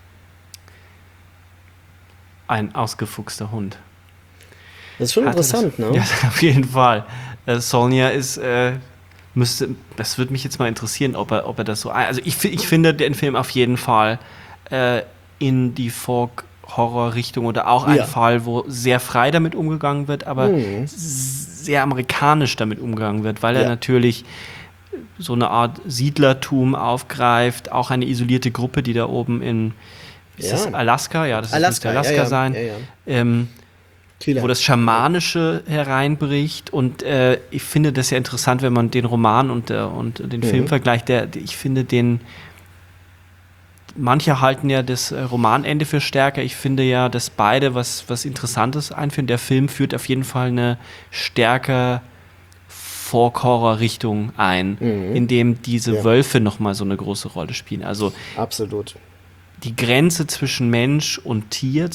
Ein ausgefuchster Hund. Das ist schon interessant, ne? Ja, auf jeden Fall. Sonja ist... das würde mich jetzt mal interessieren, ob er das so... Also ich finde den Film auf jeden Fall in die Folk-Horror-Richtung oder auch ein Fall, wo sehr frei damit umgegangen wird, aber sehr amerikanisch damit umgegangen wird, weil er natürlich so eine Art Siedlertum aufgreift, auch eine isolierte Gruppe, die da oben in ist das Alaska? Ja, das müsste Alaska sein. Wo das Schamanische hereinbricht. Und ich finde das ja interessant, wenn man den Roman und den Film vergleicht. Ich finde manche halten ja das Romanende für stärker. Ich finde ja, dass beide was Interessantes einführen. Der Film führt auf jeden Fall eine stärker Folk-Horror-Richtung ein, in dem diese Wölfe nochmal so eine große Rolle spielen. Also absolut. Die Grenze zwischen Mensch und Tier,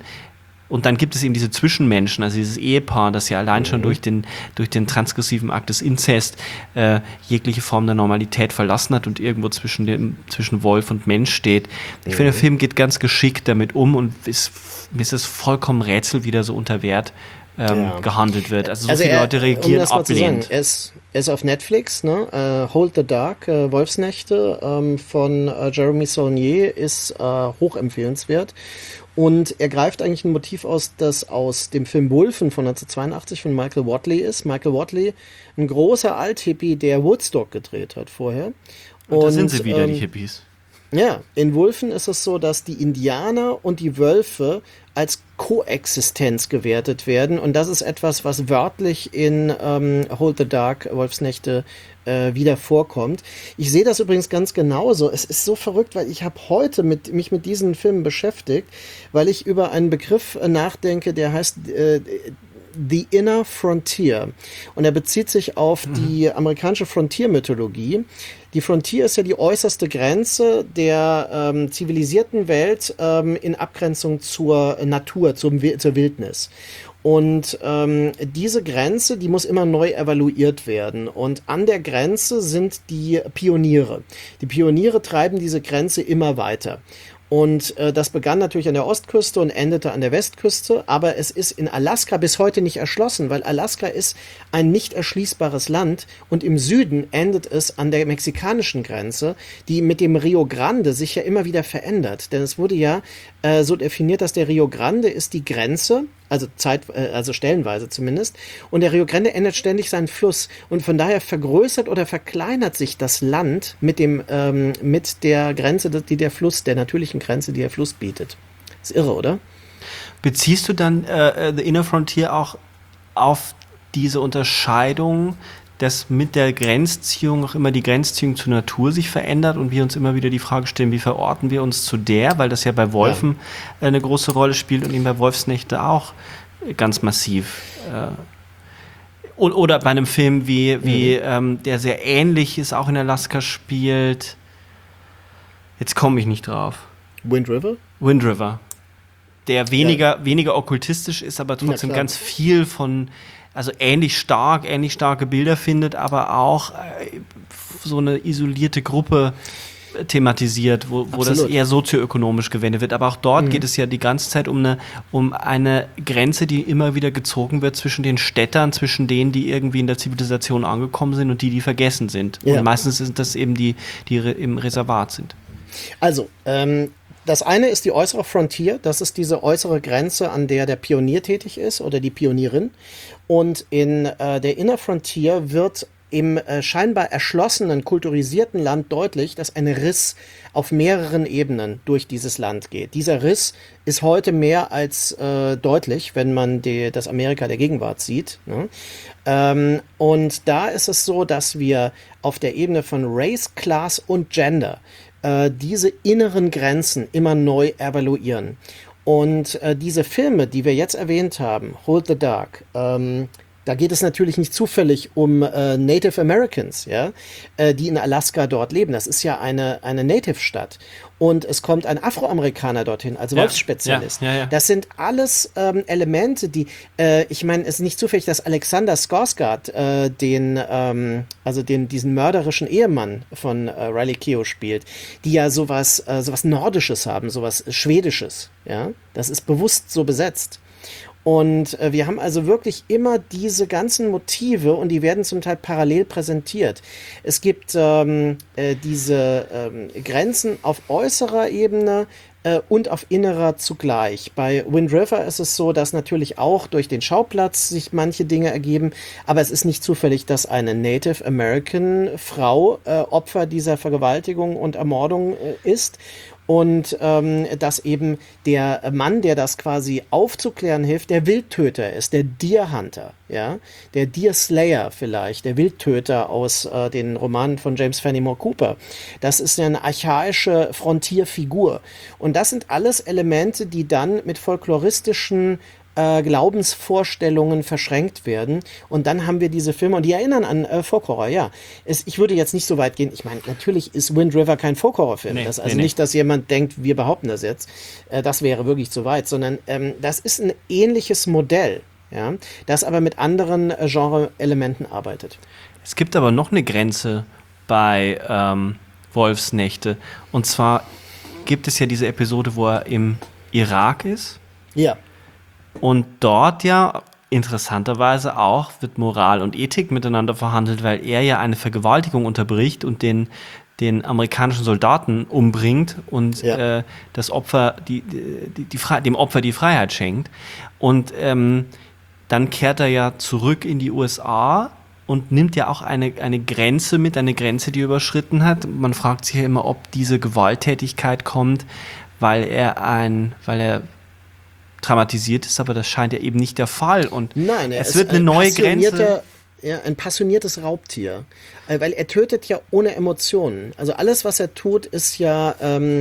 und dann gibt es eben diese Zwischenmenschen, also dieses Ehepaar, das ja allein schon durch den transgressiven Akt des Inzest jegliche Form der Normalität verlassen hat und irgendwo zwischen Wolf und Mensch steht. Ich finde, der Film geht ganz geschickt damit um und mir ist es vollkommen Rätsel, wie der so unter Wert gehandelt wird. Also viele Leute reagieren ablehnend. Er ist auf Netflix, ne? Hold the Dark, Wolfsnächte von Jeremy Saulnier ist hochempfehlenswert. Und er greift eigentlich ein Motiv aus, das aus dem Film Wulfen von 1982 von Michael Whatley ist. Michael Whatley, ein großer Althippie, der Woodstock gedreht hat vorher. Und da sind sie wieder, die Hippies. Ja, in Wulfen ist es so, dass die Indianer und die Wölfe als Koexistenz gewertet werden. Und das ist etwas, was wörtlich in Hold the Dark, Wolfsnächte, wieder vorkommt. Ich sehe das übrigens ganz genauso. Es ist so verrückt, weil ich habe heute mich mit diesen Filmen beschäftigt, weil ich über einen Begriff nachdenke, der heißt The Inner Frontier. Und er bezieht sich auf die amerikanische Frontier-Mythologie. Die Frontier ist ja die äußerste Grenze der zivilisierten Welt in Abgrenzung zur Natur, zur Wildnis. Und diese Grenze, die muss immer neu evaluiert werden. Und an der Grenze sind die Pioniere. Die Pioniere treiben diese Grenze immer weiter. Und das begann natürlich an der Ostküste und endete an der Westküste, aber es ist in Alaska bis heute nicht erschlossen, weil Alaska ist ein nicht erschließbares Land und im Süden endet es an der mexikanischen Grenze, die mit dem Rio Grande sich ja immer wieder verändert. Denn es wurde ja so definiert, dass der Rio Grande ist die Grenze, also stellenweise zumindest, und der Rio Grande ändert ständig seinen Fluss und von daher vergrößert oder verkleinert sich das Land mit der Grenze, der natürlichen Grenze, die der Fluss bietet. Ist irre, oder? Beziehst du dann The Inner Frontier auch auf diese Unterscheidung, dass mit der Grenzziehung auch immer die Grenzziehung zur Natur sich verändert und wir uns immer wieder die Frage stellen, wie verorten wir uns zu der, weil das ja bei Wolfen eine große Rolle spielt und eben bei Wolfsnächte auch ganz massiv. Oder bei einem Film wie der sehr ähnlich ist, auch in Alaska spielt. Jetzt komme ich nicht drauf. Wind River? Wind River. Der weniger okkultistisch ist, aber trotzdem ganz viel von also ähnlich starke Bilder findet, aber auch so eine isolierte Gruppe thematisiert, wo das eher sozioökonomisch gewendet wird. Aber auch dort geht es ja die ganze Zeit um eine Grenze, die immer wieder gezogen wird zwischen den Städtern, zwischen denen, die irgendwie in der Zivilisation angekommen sind und die vergessen sind. Ja. Und meistens sind das eben die im Reservat sind. Also, das eine ist die äußere Frontier, das ist diese äußere Grenze, an der Pionier tätig ist oder die Pionierin. Und in der Inner Frontier wird im scheinbar erschlossenen, kulturisierten Land deutlich, dass ein Riss auf mehreren Ebenen durch dieses Land geht. Dieser Riss ist heute mehr als deutlich, wenn man das Amerika der Gegenwart sieht. Ne? Und da ist es so, dass wir auf der Ebene von Race, Class und Gender diese inneren Grenzen immer neu evaluieren. Und diese Filme, die wir jetzt erwähnt haben, Hold the Dark, da geht es natürlich nicht zufällig um Native Americans, ja, die in Alaska dort leben. Das ist ja eine Native-Stadt. Und es kommt ein Afroamerikaner dorthin als Wolfsspezialist. Ja. Das sind alles Elemente, die, ich meine, es ist nicht zufällig, dass Alexander Skarsgård diesen mörderischen Ehemann von Riley Keough spielt, die ja sowas Nordisches haben, sowas Schwedisches. Ja, das ist bewusst so besetzt. Und wir haben also wirklich immer diese ganzen Motive und die werden zum Teil parallel präsentiert. Es gibt diese Grenzen auf äußerer Ebene und auf innerer zugleich. Bei Wind River ist es so, dass natürlich auch durch den Schauplatz sich manche Dinge ergeben, aber es ist nicht zufällig, dass eine Native American Frau Opfer dieser Vergewaltigung und Ermordung ist. Und dass eben der Mann, der das quasi aufzuklären hilft, der Wildtöter ist, der Deer Hunter, ja, der Deer Slayer vielleicht, der Wildtöter aus den Romanen von James Fenimore Cooper. Das ist eine archaische Frontierfigur. Und das sind alles Elemente, die dann mit folkloristischen Glaubensvorstellungen verschränkt werden. Und dann haben wir diese Filme, und die erinnern an Folk-Horror, ja. Ich würde jetzt nicht so weit gehen, ich meine, natürlich ist Wind River kein Folk-Horror-Film. Nicht, dass jemand denkt, wir behaupten das jetzt. Das wäre wirklich zu weit, sondern das ist ein ähnliches Modell, ja, das aber mit anderen Genre-Elementen arbeitet. Es gibt aber noch eine Grenze bei Wolfsnächte. Und zwar gibt es ja diese Episode, wo er im Irak ist. Ja. Und dort ja interessanterweise auch wird Moral und Ethik miteinander verhandelt, weil er ja eine Vergewaltigung unterbricht und den amerikanischen Soldaten umbringt und das Opfer dem Opfer die Freiheit schenkt. Und dann kehrt er ja zurück in die USA und nimmt ja auch eine Grenze mit, eine Grenze, die er überschritten hat. Man fragt sich ja immer, ob diese Gewalttätigkeit kommt, weil er traumatisiert ist, aber das scheint ja eben nicht der Fall. Und nein, es wird eine neue Grenze. Ja, ein passioniertes Raubtier. Weil er tötet ja ohne Emotionen. Also alles, was er tut, ist ja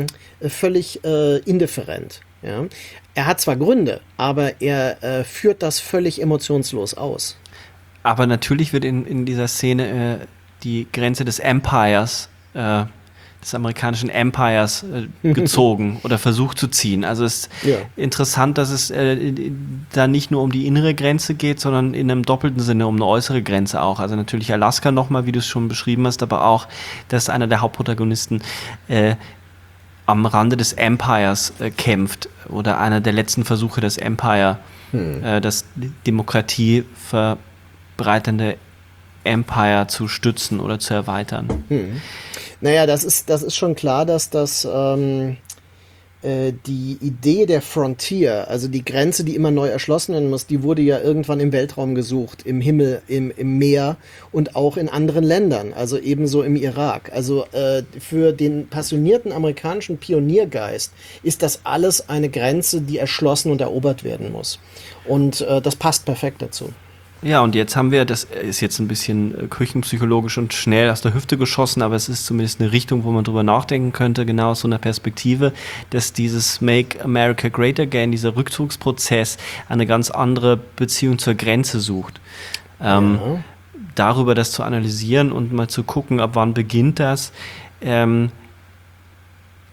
völlig indifferent. Ja? Er hat zwar Gründe, aber er führt das völlig emotionslos aus. Aber natürlich wird in dieser Szene die Grenze des Empires des amerikanischen Empires gezogen oder versucht zu ziehen. Also es ist interessant, dass es da nicht nur um die innere Grenze geht, sondern in einem doppelten Sinne um eine äußere Grenze auch. Also natürlich Alaska nochmal, wie du es schon beschrieben hast, aber auch, dass einer der Hauptprotagonisten am Rande des Empires kämpft oder einer der letzten Versuche des Empire, das Demokratie verbreitende Empire zu stützen oder zu erweitern. Naja, das ist schon klar, dass das die Idee der Frontier, also die Grenze, die immer neu erschlossen werden muss, die wurde ja irgendwann im Weltraum gesucht, im Himmel, im Meer und auch in anderen Ländern, also ebenso im Irak. Also für den passionierten amerikanischen Pioniergeist ist das alles eine Grenze, die erschlossen und erobert werden muss. Und das passt perfekt dazu. Ja, und jetzt haben wir, das ist jetzt ein bisschen küchenpsychologisch und schnell aus der Hüfte geschossen, aber es ist zumindest eine Richtung, wo man drüber nachdenken könnte, genau aus so einer Perspektive, dass dieses Make America Great Again, dieser Rückzugsprozess, eine ganz andere Beziehung zur Grenze sucht. Darüber das zu analysieren und mal zu gucken, ab wann beginnt das.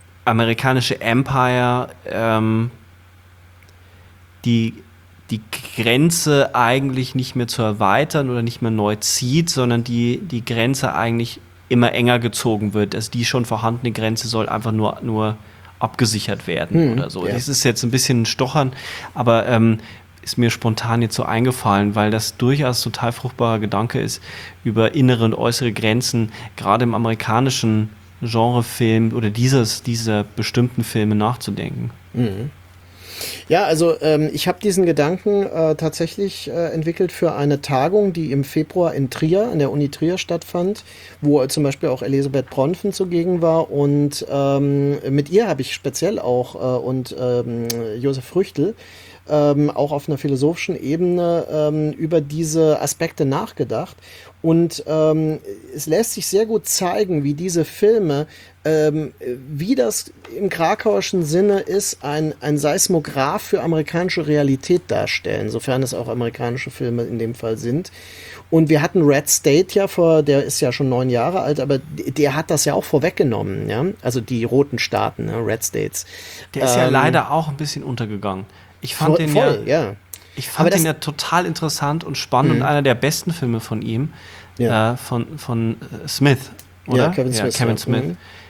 Amerikanische Empire, die Grenze eigentlich nicht mehr zu erweitern oder nicht mehr neu zieht, sondern die Grenze eigentlich immer enger gezogen wird. Also die schon vorhandene Grenze soll einfach nur abgesichert werden oder so. Ja. Das ist jetzt ein bisschen ein Stochern, aber ist mir spontan jetzt so eingefallen, weil das durchaus total fruchtbarer Gedanke ist, über innere und äußere Grenzen, gerade im amerikanischen Genrefilm oder dieser bestimmten Filme nachzudenken. Ja, also ich habe diesen Gedanken tatsächlich entwickelt für eine Tagung, die im Februar in Trier, an der Uni Trier stattfand, wo zum Beispiel auch Elisabeth Bronfen zugegen war und mit ihr habe ich speziell auch und Josef Früchtel auch auf einer philosophischen Ebene über diese Aspekte nachgedacht. Und es lässt sich sehr gut zeigen, wie diese Filme, wie das im krakauischen Sinne ist, ein Seismograph für amerikanische Realität darstellen, sofern es auch amerikanische Filme in dem Fall sind. Und wir hatten Red State ja der ist ja schon 9 Jahre alt, aber der hat das ja auch vorweggenommen, ja, also die roten Staaten, ne? Red States. Der ist ja leider auch ein bisschen untergegangen. Ich fand den Ich fand den ja total interessant und spannend und einer der besten Filme von ihm, von Smith, oder? Ja, Kevin Smith. Kevin Smith.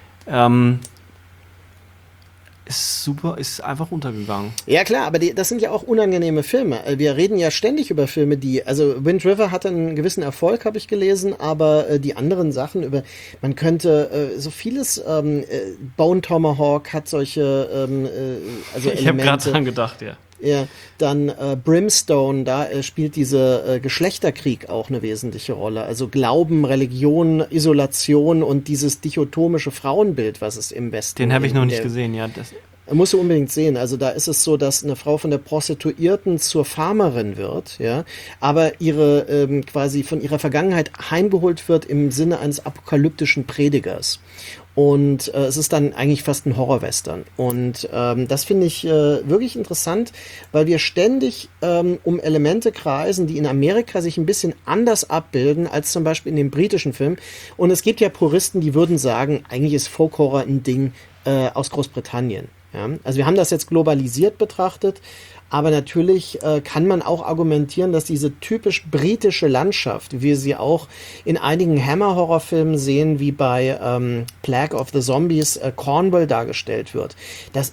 Ist super, ist einfach untergegangen. Ja klar, aber das sind ja auch unangenehme Filme. Wir reden ja ständig über Filme, also Wind River hatte einen gewissen Erfolg, habe ich gelesen, aber die anderen Sachen man könnte so vieles, Bone Tomahawk hat solche, also ich habe gerade dran gedacht, ja. Ja, dann Brimstone, da spielt dieser Geschlechterkrieg auch eine wesentliche Rolle. Also Glauben, Religion, Isolation und dieses dichotomische Frauenbild, was es im Westen. Den habe ich noch nicht gesehen, ja. Das musst du unbedingt sehen. Also da ist es so, dass eine Frau von der Prostituierten zur Farmerin wird, ja, aber ihre quasi von ihrer Vergangenheit heimgeholt wird im Sinne eines apokalyptischen Predigers. Und es ist dann eigentlich fast ein Horrorwestern. Und das finde ich wirklich interessant, weil wir ständig um Elemente kreisen, die in Amerika sich ein bisschen anders abbilden als zum Beispiel in dem britischen Film. Und es gibt ja Puristen, die würden sagen, eigentlich ist Folk Horror ein Ding aus Großbritannien. Ja? Also wir haben das jetzt globalisiert betrachtet, aber natürlich kann man auch argumentieren, dass diese typisch britische Landschaft, wie wir sie auch in einigen Hammer-Horrorfilmen sehen, wie bei Plague of the Zombies, Cornwall dargestellt wird. Das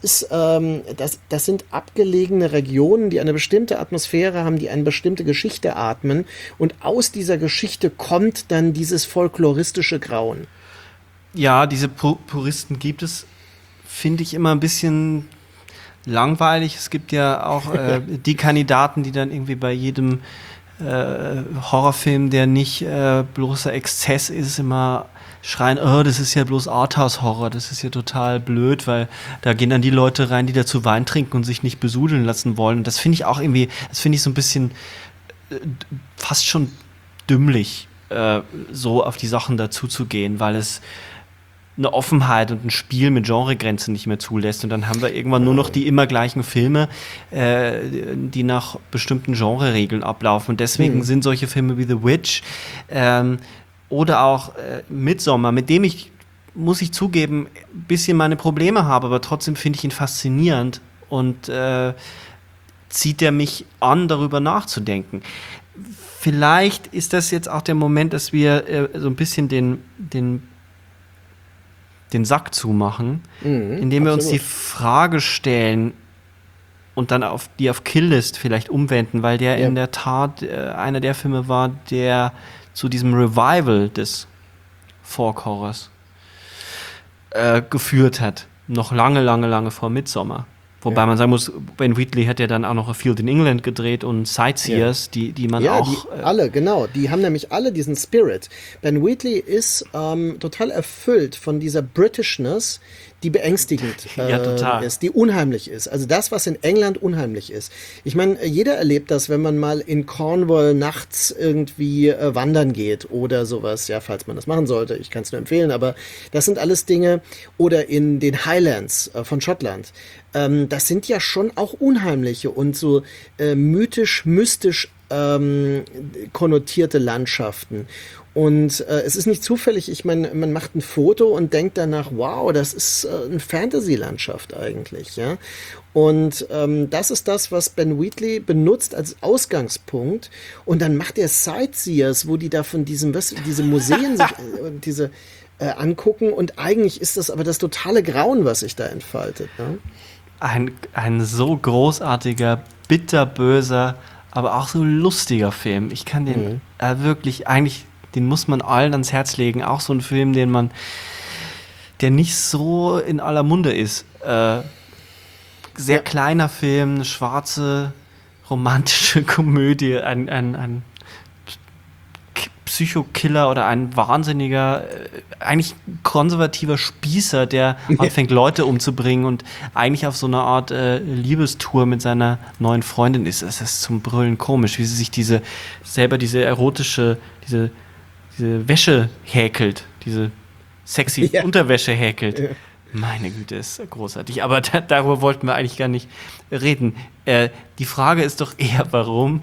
sind abgelegene Regionen, die eine bestimmte Atmosphäre haben, die eine bestimmte Geschichte atmen, und aus dieser Geschichte kommt dann dieses folkloristische Grauen. Ja, diese Puristen gibt es, finde ich, immer ein bisschen langweilig. Es gibt ja auch die Kandidaten, die dann irgendwie bei jedem Horrorfilm, der nicht bloßer Exzess ist, immer schreien, oh, das ist ja bloß Arthouse-Horror, das ist ja total blöd, weil da gehen dann die Leute rein, die dazu Wein trinken und sich nicht besudeln lassen wollen. Und das finde ich auch irgendwie, das finde ich so ein bisschen fast schon dümmlich, so auf die Sachen dazu zu gehen, weil es eine Offenheit und ein Spiel mit Genregrenzen nicht mehr zulässt. Und dann haben wir irgendwann nur noch die immer gleichen Filme, die nach bestimmten Genreregeln ablaufen. Und deswegen sind solche Filme wie The Witch oder auch Midsommar, mit dem ich, muss ich zugeben, ein bisschen meine Probleme habe, aber trotzdem finde ich ihn faszinierend und zieht er mich an, darüber nachzudenken. Vielleicht ist das jetzt auch der Moment, dass wir so ein bisschen den Sack zumachen, indem wir uns die Frage stellen und dann auf Kill-List vielleicht umwenden, weil der in der Tat einer der Filme war, der zu diesem Revival des Folk-Horrors geführt hat. Noch lange vor Midsommar. Wobei man sagen muss, Ben Wheatley hat ja dann auch noch A Field in England gedreht und Sightseers, die man auch... Ja, alle, genau. Die haben nämlich alle diesen Spirit. Ben Wheatley ist total erfüllt von dieser Britishness, die beängstigend ist, die unheimlich ist. Also das, was in England unheimlich ist. Ich meine, jeder erlebt das, wenn man mal in Cornwall nachts irgendwie wandern geht oder sowas, ja, falls man das machen sollte. Ich kann es nur empfehlen, aber das sind alles Dinge. Oder in den Highlands von Schottland. Das sind ja schon auch unheimliche und so mythisch, mystisch konnotierte Landschaften. Und es ist nicht zufällig, ich meine, man macht ein Foto und denkt danach, wow, das ist eine Fantasy-Landschaft eigentlich, ja. Und das ist das, was Ben Wheatley benutzt als Ausgangspunkt. Und dann macht er Sightseers, wo die da von diese Museen sich diese angucken. Und eigentlich ist das aber das totale Grauen, was sich da entfaltet. Ne? Ein so großartiger, bitterböser, aber auch so lustiger Film. Ich kann den wirklich, eigentlich, den muss man allen ans Herz legen. Auch so ein Film, der nicht so in aller Munde ist. Sehr kleiner Film, eine schwarze, romantische Komödie, ein Psychokiller oder ein wahnsinniger, eigentlich konservativer Spießer, der anfängt, Leute umzubringen und eigentlich auf so einer Art Liebestour mit seiner neuen Freundin ist. Das ist zum Brüllen komisch, wie sie sich diese erotische, diese Wäsche häkelt, diese sexy Unterwäsche häkelt. Ja. Meine Güte, ist großartig. Aber darüber wollten wir eigentlich gar nicht reden. Die Frage ist doch eher, warum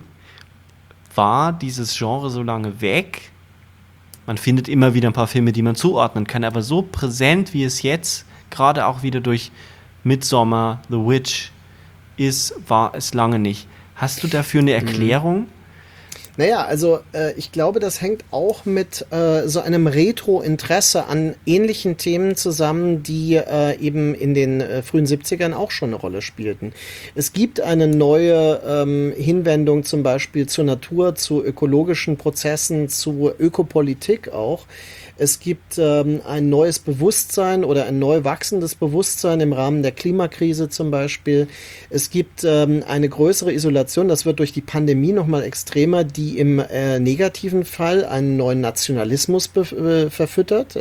war dieses Genre so lange weg? Man findet immer wieder ein paar Filme, die man zuordnen kann, aber so präsent, wie es jetzt, gerade auch wieder durch Midsommar, The Witch ist, war es lange nicht. Hast du dafür eine Erklärung? Naja, also ich glaube, das hängt auch mit so einem Retro-Interesse an ähnlichen Themen zusammen, die eben in den frühen 70ern auch schon eine Rolle spielten. Es gibt eine neue Hinwendung zum Beispiel zur Natur, zu ökologischen Prozessen, zu Ökopolitik auch. Es gibt ein neues Bewusstsein oder ein neu wachsendes Bewusstsein im Rahmen der Klimakrise zum Beispiel. Es gibt eine größere Isolation, das wird durch die Pandemie nochmal extremer, die im negativen Fall einen neuen Nationalismus füttert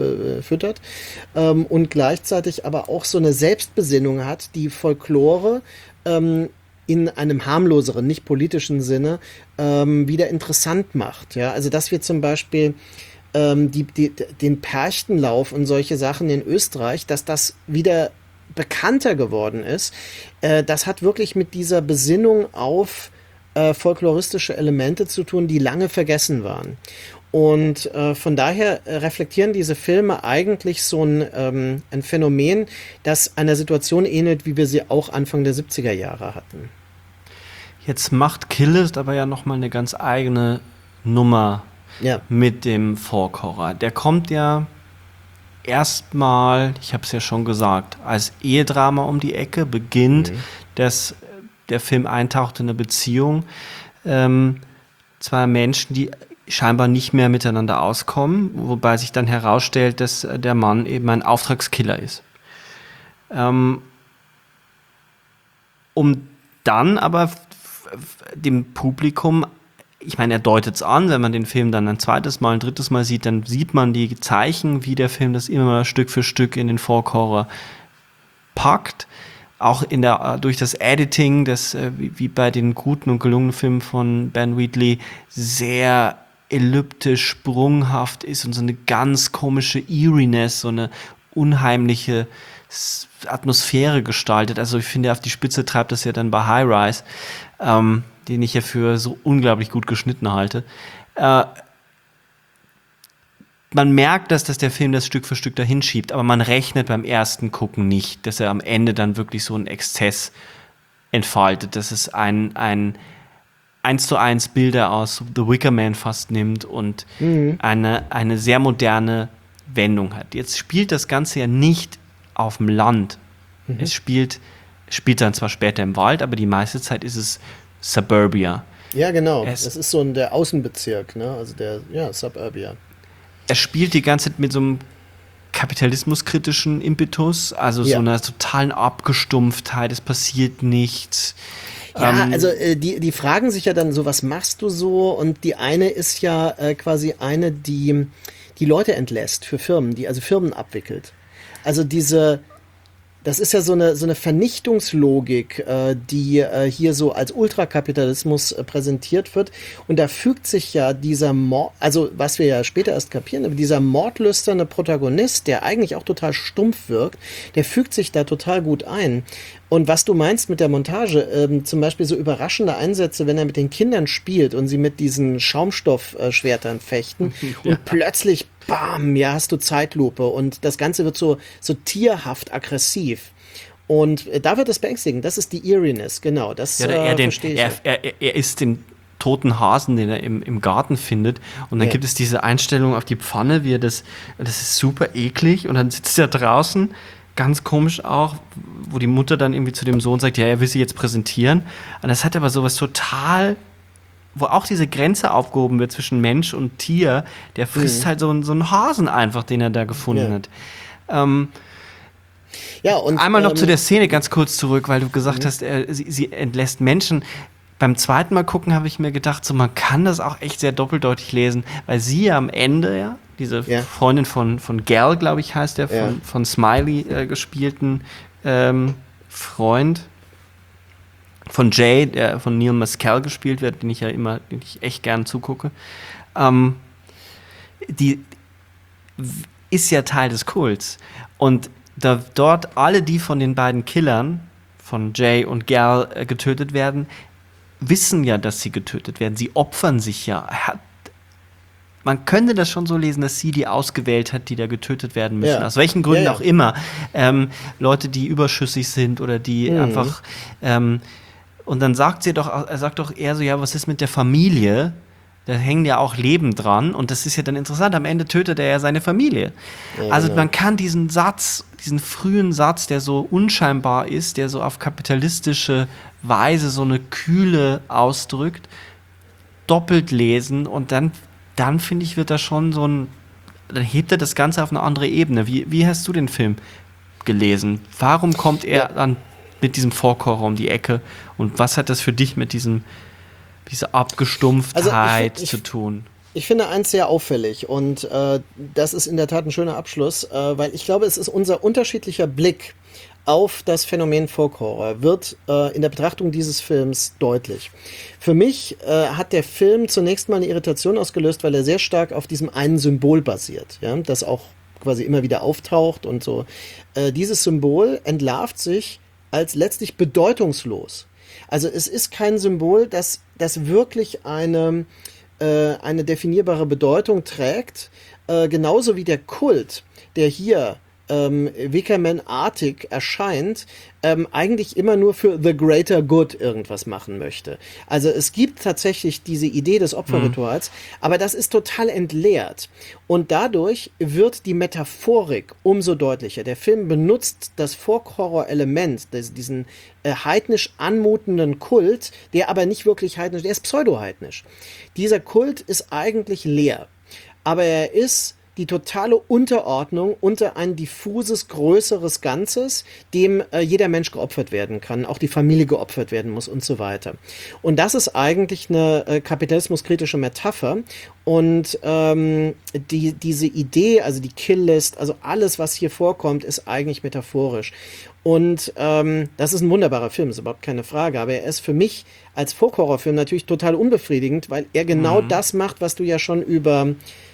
und gleichzeitig aber auch so eine Selbstbesinnung hat, die Folklore in einem harmloseren, nicht politischen Sinne wieder interessant macht. Ja? Also dass wir zum Beispiel den Perchtenlauf und solche Sachen in Österreich, dass das wieder bekannter geworden ist, das hat wirklich mit dieser Besinnung auf folkloristische Elemente zu tun, die lange vergessen waren. Und von daher reflektieren diese Filme eigentlich so ein Phänomen, das einer Situation ähnelt, wie wir sie auch Anfang der 70er Jahre hatten. Jetzt macht Killers aber ja nochmal eine ganz eigene Nummer mit dem Folk-Horror. Der kommt ja erstmal, ich habe es ja schon gesagt, als Ehedrama um die Ecke, beginnt, dass der Film eintaucht in eine Beziehung. Zwei Menschen, die scheinbar nicht mehr miteinander auskommen, wobei sich dann herausstellt, dass der Mann eben ein Auftragskiller ist. Um dann aber dem Publikum, ich meine, er deutet es an, wenn man den Film dann ein zweites Mal, ein drittes Mal sieht, dann sieht man die Zeichen, wie der Film das immer mal Stück für Stück in den Folk-Horror packt. Auch durch das Editing, das wie bei den guten und gelungenen Filmen von Ben Wheatley sehr elliptisch, sprunghaft ist und so eine ganz komische Eeriness, so eine unheimliche Atmosphäre gestaltet. Also ich finde, auf die Spitze treibt das ja dann bei High Rise, den ich ja für so unglaublich gut geschnitten halte. Man merkt, dass der Film das Stück für Stück dahin schiebt, aber man rechnet beim ersten Gucken nicht, dass er am Ende dann wirklich so einen Exzess entfaltet, dass es ein 1:1 Bilder aus The Wicker Man fast nimmt und eine sehr moderne Wendung hat. Jetzt spielt das Ganze ja nicht auf dem Land. Es spielt dann zwar später im Wald, aber die meiste Zeit ist es Suburbia. Ja, genau. Es ist so der Außenbezirk, ne? Also Suburbia. Er spielt die ganze Zeit mit so einem kapitalismuskritischen Impetus, also so einer totalen Abgestumpftheit, es passiert nichts. Ja, also die fragen sich ja dann so, was machst du so? Und die eine ist ja quasi eine, die Leute entlässt für Firmen, die also Firmen abwickelt. Also das ist ja so eine Vernichtungslogik, die hier so als Ultrakapitalismus präsentiert wird. Und da fügt sich ja dieser also was wir ja später erst kapieren, aber dieser mordlüsterne Protagonist, der eigentlich auch total stumpf wirkt, der fügt sich da total gut ein. Und was du meinst mit der Montage, zum Beispiel so überraschende Einsätze, wenn er mit den Kindern spielt und sie mit diesen Schaumstoffschwertern fechten und plötzlich, bam, ja, hast du Zeitlupe und das Ganze wird so tierhaft aggressiv. Und da wird es beängstigend. Das ist die Eeriness, genau. Das verstehe ich. Er isst den toten Hasen, den er im Garten findet. Und dann gibt es diese Einstellung auf die Pfanne, wie er das ist super eklig. Und dann sitzt er draußen, ganz komisch auch, wo die Mutter dann irgendwie zu dem Sohn sagt, ja, er will sie jetzt präsentieren. Und das hat aber sowas total, wo auch diese Grenze aufgehoben wird zwischen Mensch und Tier. Der frisst halt so einen Hasen einfach, den er da gefunden hat. Ja, und einmal noch zu der Szene ganz kurz zurück, weil du gesagt hast, sie entlässt Menschen. Beim zweiten Mal gucken habe ich mir gedacht, so man kann das auch echt sehr doppeldeutig lesen, weil sie ja am Ende, diese Freundin von Gal, glaube ich, heißt der, von Smiley gespielten Freund von Jay, der von Neil Maskell gespielt wird, den ich echt gern zugucke, die ist ja Teil des Kults. Und da dort alle, die von den beiden Killern, von Jay und Gal, getötet werden, wissen ja, dass sie getötet werden. Sie opfern sich ja. Man könnte das schon so lesen, dass sie die ausgewählt hat, die da getötet werden müssen. Aus welchen Gründen auch immer. Leute, die überschüssig sind oder die einfach und dann sagt er sagt doch eher so, ja, was ist mit der Familie? Da hängen ja auch Leben dran und das ist ja dann interessant. Am Ende tötet er ja seine Familie. Ja, also man kann diesen frühen Satz, der so unscheinbar ist, der so auf kapitalistische Weise so eine Kühle ausdrückt, doppelt lesen und dann finde ich, wird da schon dann hebt er das Ganze auf eine andere Ebene. Wie hast du den Film gelesen? Warum kommt er dann mit diesem Vorkocher um die Ecke und was hat das für dich mit diese Abgestumpftheit zu tun? Ich finde eins sehr auffällig und das ist in der Tat ein schöner Abschluss, weil ich glaube, es ist unser unterschiedlicher Blick auf das Phänomen Folk-Horror wird in der Betrachtung dieses Films deutlich. Für mich hat der Film zunächst mal eine Irritation ausgelöst, weil er sehr stark auf diesem einen Symbol basiert, ja, das auch quasi immer wieder auftaucht und so. Dieses Symbol entlarvt sich als letztlich bedeutungslos. Also es ist kein Symbol, das wirklich eine definierbare Bedeutung trägt, genauso wie der Kult, der hier Wickerman-artig erscheint, eigentlich immer nur für the greater good irgendwas machen möchte. Also es gibt tatsächlich diese Idee des Opferrituals, aber das ist total entleert. Und dadurch wird die Metaphorik umso deutlicher. Der Film benutzt das Folk-Horror-Element, diesen heidnisch anmutenden Kult, der aber nicht wirklich heidnisch, der ist pseudo-heidnisch. Dieser Kult ist eigentlich leer, aber er ist die totale Unterordnung unter ein diffuses, größeres Ganzes, dem jeder Mensch geopfert werden kann, auch die Familie geopfert werden muss und so weiter. Und das ist eigentlich eine kapitalismuskritische Metapher und diese Idee, also die Kill-List, also alles, was hier vorkommt, ist eigentlich metaphorisch. Und das ist ein wunderbarer Film, ist überhaupt keine Frage, aber er ist für mich als Folk-Horror-Film natürlich total unbefriedigend, weil er genau das macht, was du ja schon über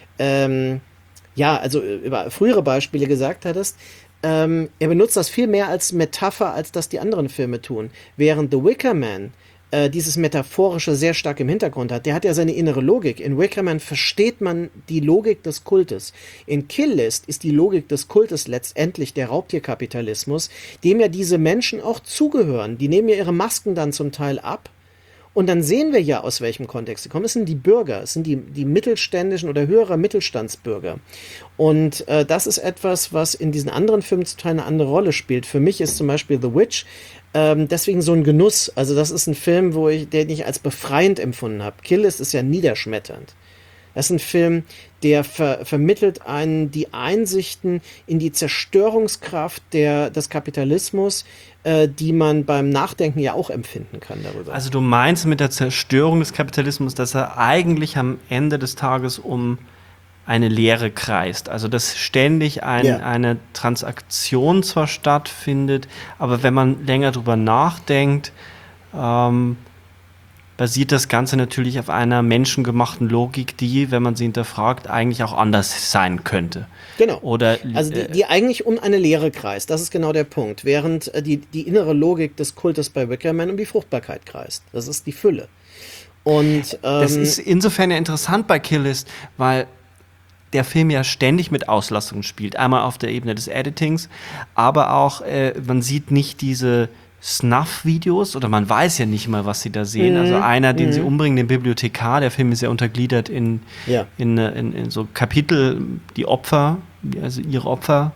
frühere Beispiele gesagt hattest. Er benutzt das viel mehr als Metapher, als das die anderen Filme tun. Während The Wicker Man dieses Metaphorische sehr stark im Hintergrund hat. Der hat ja seine innere Logik. In Wicker Man versteht man die Logik des Kultes. In Kill List ist die Logik des Kultes letztendlich der Raubtierkapitalismus, dem ja diese Menschen auch zugehören. Die nehmen ja ihre Masken dann zum Teil ab. Und dann sehen wir ja, aus welchem Kontext sie kommen. Es sind die Bürger, es sind die mittelständischen oder höherer Mittelstandsbürger. Und das ist etwas, was in diesen anderen Filmen zum Teil eine andere Rolle spielt. Für mich ist zum Beispiel The Witch deswegen so ein Genuss. Also das ist ein Film, den ich als befreiend empfunden habe. Kill List ist ja niederschmetternd. Das ist ein Film, der vermittelt einen die Einsichten in die Zerstörungskraft des Kapitalismus, die man beim Nachdenken ja auch empfinden kann darüber. Also du meinst mit der Zerstörung des Kapitalismus, dass er eigentlich am Ende des Tages um eine Leere kreist. Also dass ständig eine Transaktion zwar stattfindet, aber wenn man länger drüber nachdenkt, basiert das Ganze natürlich auf einer menschengemachten Logik, die, wenn man sie hinterfragt, eigentlich auch anders sein könnte. Genau. Oder, also die eigentlich um eine Lehre kreist. Das ist genau der Punkt. Während die innere Logik des Kultes bei Wickerman um die Fruchtbarkeit kreist. Das ist die Fülle. Und das ist insofern ja interessant bei Kill List, weil der Film ja ständig mit Auslassungen spielt. Einmal auf der Ebene des Editings, aber auch, man sieht nicht diese Snuff-Videos oder man weiß ja nicht mal, was sie da sehen. Also einer, den sie umbringen, den Bibliothekar, der Film ist ja untergliedert in so Kapitel, die Opfer, also ihre Opfer.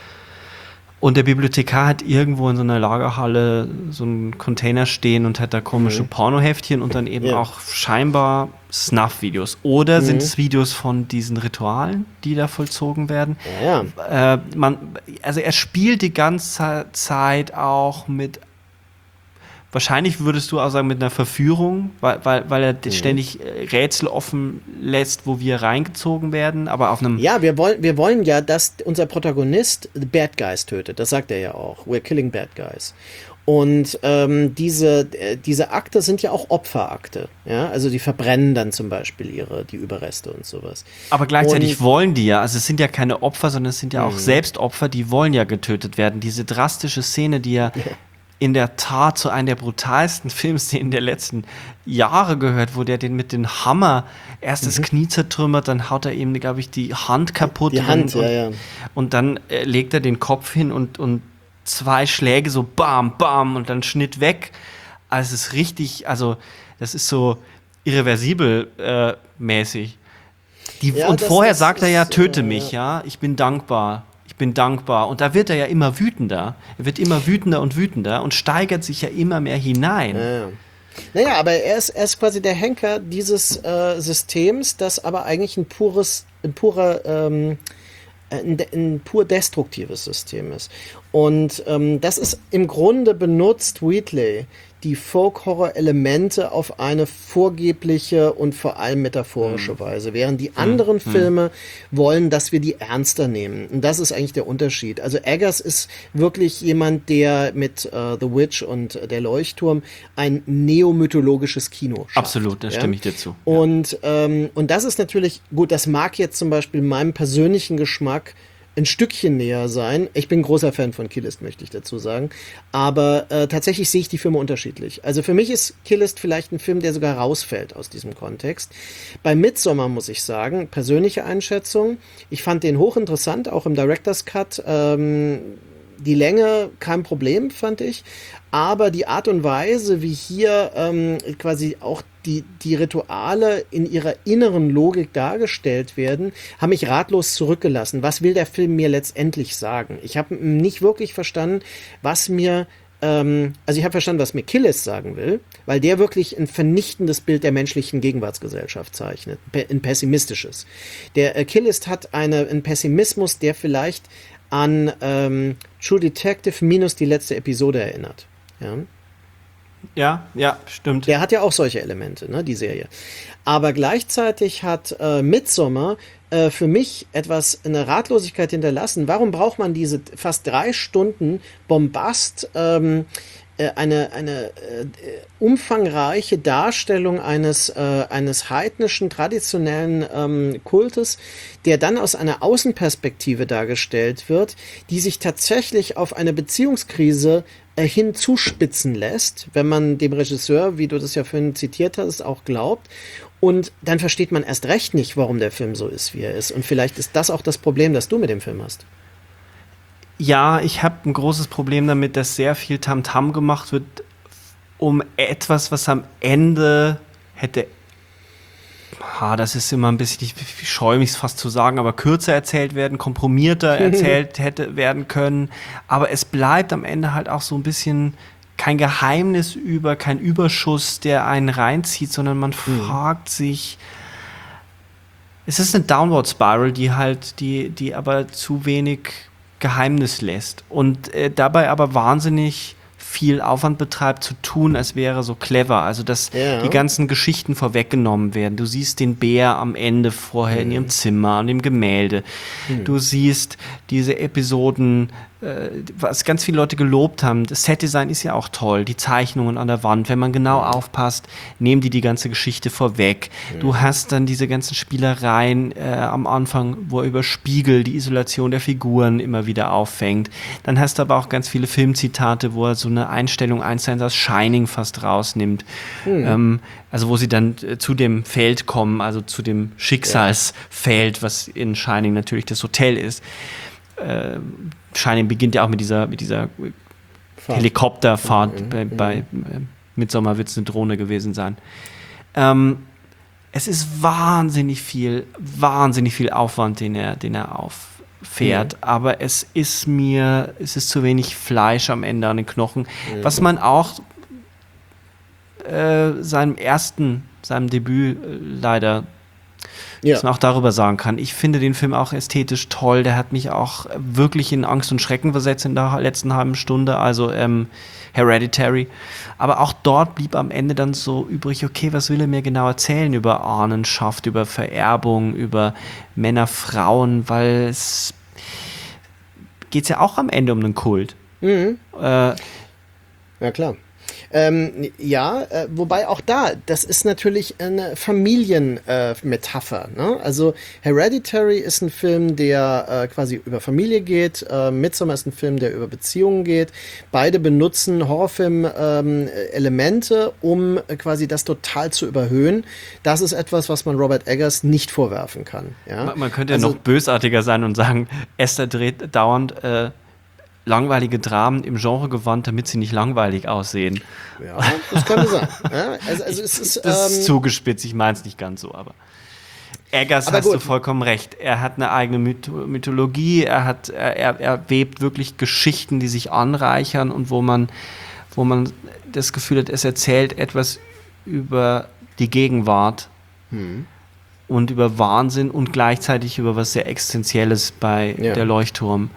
Und der Bibliothekar hat irgendwo in so einer Lagerhalle so einen Container stehen und hat da komische Pornoheftchen und dann eben auch scheinbar Snuff-Videos. Oder sind es Videos von diesen Ritualen, die da vollzogen werden? Ja. Also er spielt die ganze Zeit auch mit, wahrscheinlich würdest du auch sagen, mit einer Verführung, weil er ständig Rätsel offen lässt, wo wir reingezogen werden, aber auf einem... Ja, wir wollen ja, dass unser Protagonist the Bad Guys tötet. Das sagt er ja auch. We're killing bad guys. Und diese Akte sind ja auch Opferakte. Ja? Also die verbrennen dann zum Beispiel die Überreste und sowas. Aber gleichzeitig wollen die ja, also es sind ja keine Opfer, sondern es sind ja auch Selbstopfer, die wollen ja getötet werden. Diese drastische Szene, die ja in der Tat zu einer der brutalsten Filmszenen der letzten Jahre gehört, wo der den mit dem Hammer erst das Knie zertrümmert, dann haut er ihm, glaube ich, die Hand kaputt. Und dann legt er den Kopf hin und 2 Schläge so bam, bam und dann Schnitt weg. Also es ist richtig, also das ist so irreversibel mäßig. Und vorher sagt er ja, töte mich, ja, ich bin dankbar. Und da wird er ja immer wütender. Er wird immer wütender und steigert sich ja immer mehr hinein. Ja. Naja, aber er ist quasi der Henker dieses Systems, das aber eigentlich ein pur destruktives System ist. Und das ist im Grunde benutzt Wheatley die Folk-Horror-Elemente auf eine vorgebliche und vor allem metaphorische Weise, während die anderen Filme wollen, dass wir die ernster nehmen. Und das ist eigentlich der Unterschied. Also Eggers ist wirklich jemand, der mit The Witch und der Leuchtturm ein neomythologisches Kino schafft. Absolut, da stimme ich dir zu. Und das ist natürlich, gut, das mag jetzt zum Beispiel meinem persönlichen Geschmack ein Stückchen näher sein. Ich bin ein großer Fan von Kill List, möchte ich dazu sagen. Aber tatsächlich sehe ich die Filme unterschiedlich. Also für mich ist Kill List vielleicht ein Film, der sogar rausfällt aus diesem Kontext. Bei Midsommar muss ich sagen, persönliche Einschätzung, ich fand den hochinteressant, auch im Director's Cut. Die Länge kein Problem, fand ich. Aber die Art und Weise, wie hier quasi auch die Rituale in ihrer inneren Logik dargestellt werden, haben mich ratlos zurückgelassen. Was will der Film mir letztendlich sagen? Ich habe nicht wirklich verstanden, was mir ich habe verstanden, was mir Kill List sagen will, weil der wirklich ein vernichtendes Bild der menschlichen Gegenwartsgesellschaft zeichnet, ein pessimistisches. Der Kill List hat einen Pessimismus, der vielleicht an True Detective minus die letzte Episode erinnert. Ja, stimmt. Der hat ja auch solche Elemente, ne, die Serie. Aber gleichzeitig hat Midsommar für mich eine Ratlosigkeit hinterlassen. Warum braucht man diese fast 3 Stunden Bombast, eine umfangreiche Darstellung eines heidnischen, traditionellen Kultes, der dann aus einer Außenperspektive dargestellt wird, die sich tatsächlich auf eine Beziehungskrise hinzuspitzen lässt, wenn man dem Regisseur, wie du das ja vorhin zitiert hast, auch glaubt. Und dann versteht man erst recht nicht, warum der Film so ist, wie er ist. Und vielleicht ist das auch das Problem, das du mit dem Film hast. Ja, ich habe ein großes Problem damit, dass sehr viel Tamtam gemacht wird, um etwas, was am Ende hätte, das ist immer ein bisschen, ich scheue mich fast zu sagen, aber kürzer erzählt werden, komprimierter erzählt hätte werden können. Aber es bleibt am Ende halt auch so ein bisschen kein Geheimnis kein Überschuss, der einen reinzieht, sondern man fragt sich, es ist eine Downward Spiral, die aber zu wenig Geheimnis lässt und dabei aber wahnsinnig viel Aufwand betreibt, zu tun, als wäre so clever. Also, dass die ganzen Geschichten vorweggenommen werden. Du siehst den Bär am Ende vorher in ihrem Zimmer, an dem Gemälde. Du siehst diese Episoden was ganz viele Leute gelobt haben, das Setdesign ist ja auch toll, die Zeichnungen an der Wand, wenn man genau aufpasst, nehmen die ganze Geschichte vorweg. Du hast dann diese ganzen Spielereien am Anfang, wo er über Spiegel, die Isolation der Figuren immer wieder auffängt. Dann hast du aber auch ganz viele Filmzitate, wo er so eine Einstellung 1:1 aus Shining fast rausnimmt. Also wo sie dann zu dem Feld kommen, also zu dem Schicksalsfeld, was in Shining natürlich das Hotel ist. Shining beginnt ja auch mit dieser Helikopterfahrt. Bei Midsommar wird es eine Drohne gewesen sein. Es ist wahnsinnig viel Aufwand, den er auffährt, aber es ist zu wenig Fleisch am Ende an den Knochen, was man auch seinem Debüt leider dass man auch darüber sagen kann. Ich finde den Film auch ästhetisch toll. Der hat mich auch wirklich in Angst und Schrecken versetzt in der letzten halben Stunde. Also Hereditary. Aber auch dort blieb am Ende dann so übrig, okay, was will er mir genau erzählen über Ahnenschaft, über Vererbung, über Männer, Frauen, weil es geht ja auch am Ende um einen Kult. Ja, klar. Wobei auch das ist natürlich eine Familienmetapher. Ne? Also Hereditary ist ein Film, der quasi über Familie geht. Midsommar ist ein Film, der über Beziehungen geht. Beide benutzen Horrorfilm-Elemente, um quasi das total zu überhöhen. Das ist etwas, was man Robert Eggers nicht vorwerfen kann. Ja? Man könnte ja noch bösartiger sein und sagen, Esther dreht dauernd langweilige Dramen im Genre gewandt, damit sie nicht langweilig aussehen. Ja, das könnte sein. Ja, also es ist, das ist zugespitzt, ich meine es nicht ganz so, aber Eggers hast du vollkommen recht. Er hat eine eigene Mythologie, er webt wirklich Geschichten, die sich anreichern und wo man das Gefühl hat, es erzählt etwas über die Gegenwart und über Wahnsinn und gleichzeitig über was sehr Existenzielles bei der Leuchtturm.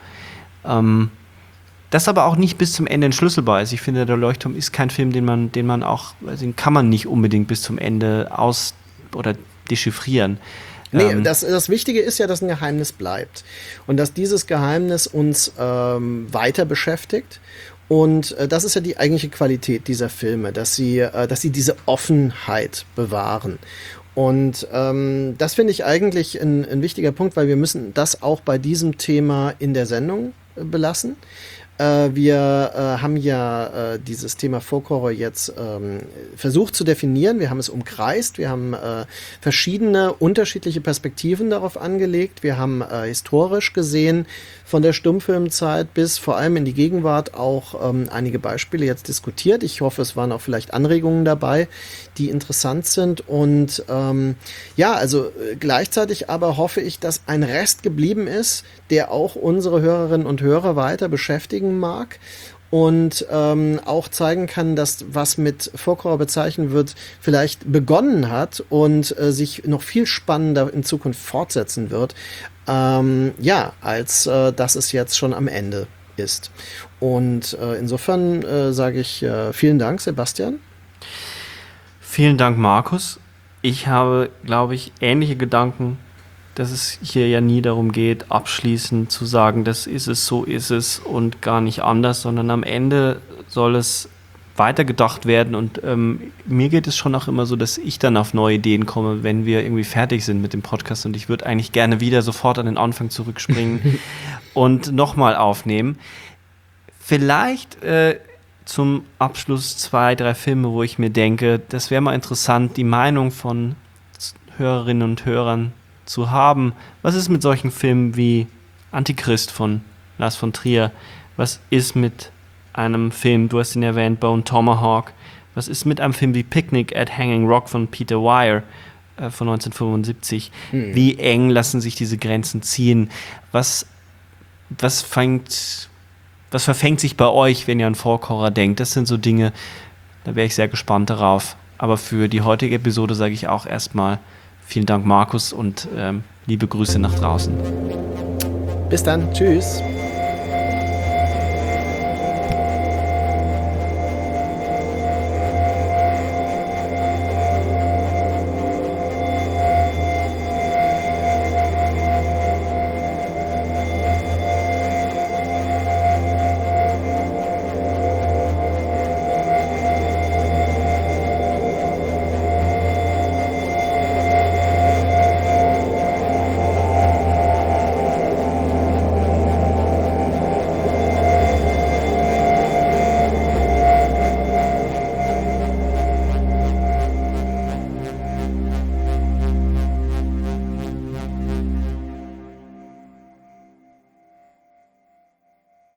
Das aber auch nicht bis zum Ende entschlüsselbar ist. Ich finde, der Leuchtturm ist kein Film, den kann man nicht unbedingt bis zum Ende oder dechiffrieren. Nee, das Wichtige ist ja, dass ein Geheimnis bleibt. Und dass dieses Geheimnis uns weiter beschäftigt. Und das ist ja die eigentliche Qualität dieser Filme, dass sie diese Offenheit bewahren. Und das finde ich eigentlich ein wichtiger Punkt, weil wir müssen das auch bei diesem Thema in der Sendung belassen. Wir haben ja dieses Thema Folk-Horror jetzt versucht zu definieren. Wir haben es umkreist. Wir haben verschiedene unterschiedliche Perspektiven darauf angelegt. Wir haben historisch gesehen von der Stummfilmzeit bis vor allem in die Gegenwart auch einige Beispiele jetzt diskutiert. Ich hoffe, es waren auch vielleicht Anregungen dabei, die interessant sind. Und gleichzeitig aber hoffe ich, dass ein Rest geblieben ist, der auch unsere Hörerinnen und Hörer weiter beschäftigen mag und auch zeigen kann, dass was mit Folk-Horror bezeichnet wird, vielleicht begonnen hat und sich noch viel spannender in Zukunft fortsetzen wird, als dass es jetzt schon am Ende ist. Und insofern sage ich vielen Dank, Sebastian. Vielen Dank, Markus. Ich habe, glaube ich, ähnliche Gedanken, dass es hier ja nie darum geht, abschließend zu sagen, das ist es, so ist es und gar nicht anders, sondern am Ende soll es weitergedacht werden und mir geht es schon auch immer so, dass ich dann auf neue Ideen komme, wenn wir irgendwie fertig sind mit dem Podcast und ich würde eigentlich gerne wieder sofort an den Anfang zurückspringen und nochmal aufnehmen. Vielleicht zum Abschluss 2, 3 Filme, wo ich mir denke, das wäre mal interessant, die Meinung von Hörerinnen und Hörern zu haben. Was ist mit solchen Filmen wie Antichrist von Lars von Trier? Was ist mit einem Film, du hast ihn erwähnt, Bone Tomahawk? Was ist mit einem Film wie Picnic at Hanging Rock von Peter Weir von 1975? Wie eng lassen sich diese Grenzen ziehen? Was verfängt sich bei euch, wenn ihr an Folk-Horror denkt? Das sind so Dinge, da wäre ich sehr gespannt darauf. Aber für die heutige Episode sage ich auch erstmal vielen Dank, Markus, und liebe Grüße nach draußen. Bis dann. Tschüss.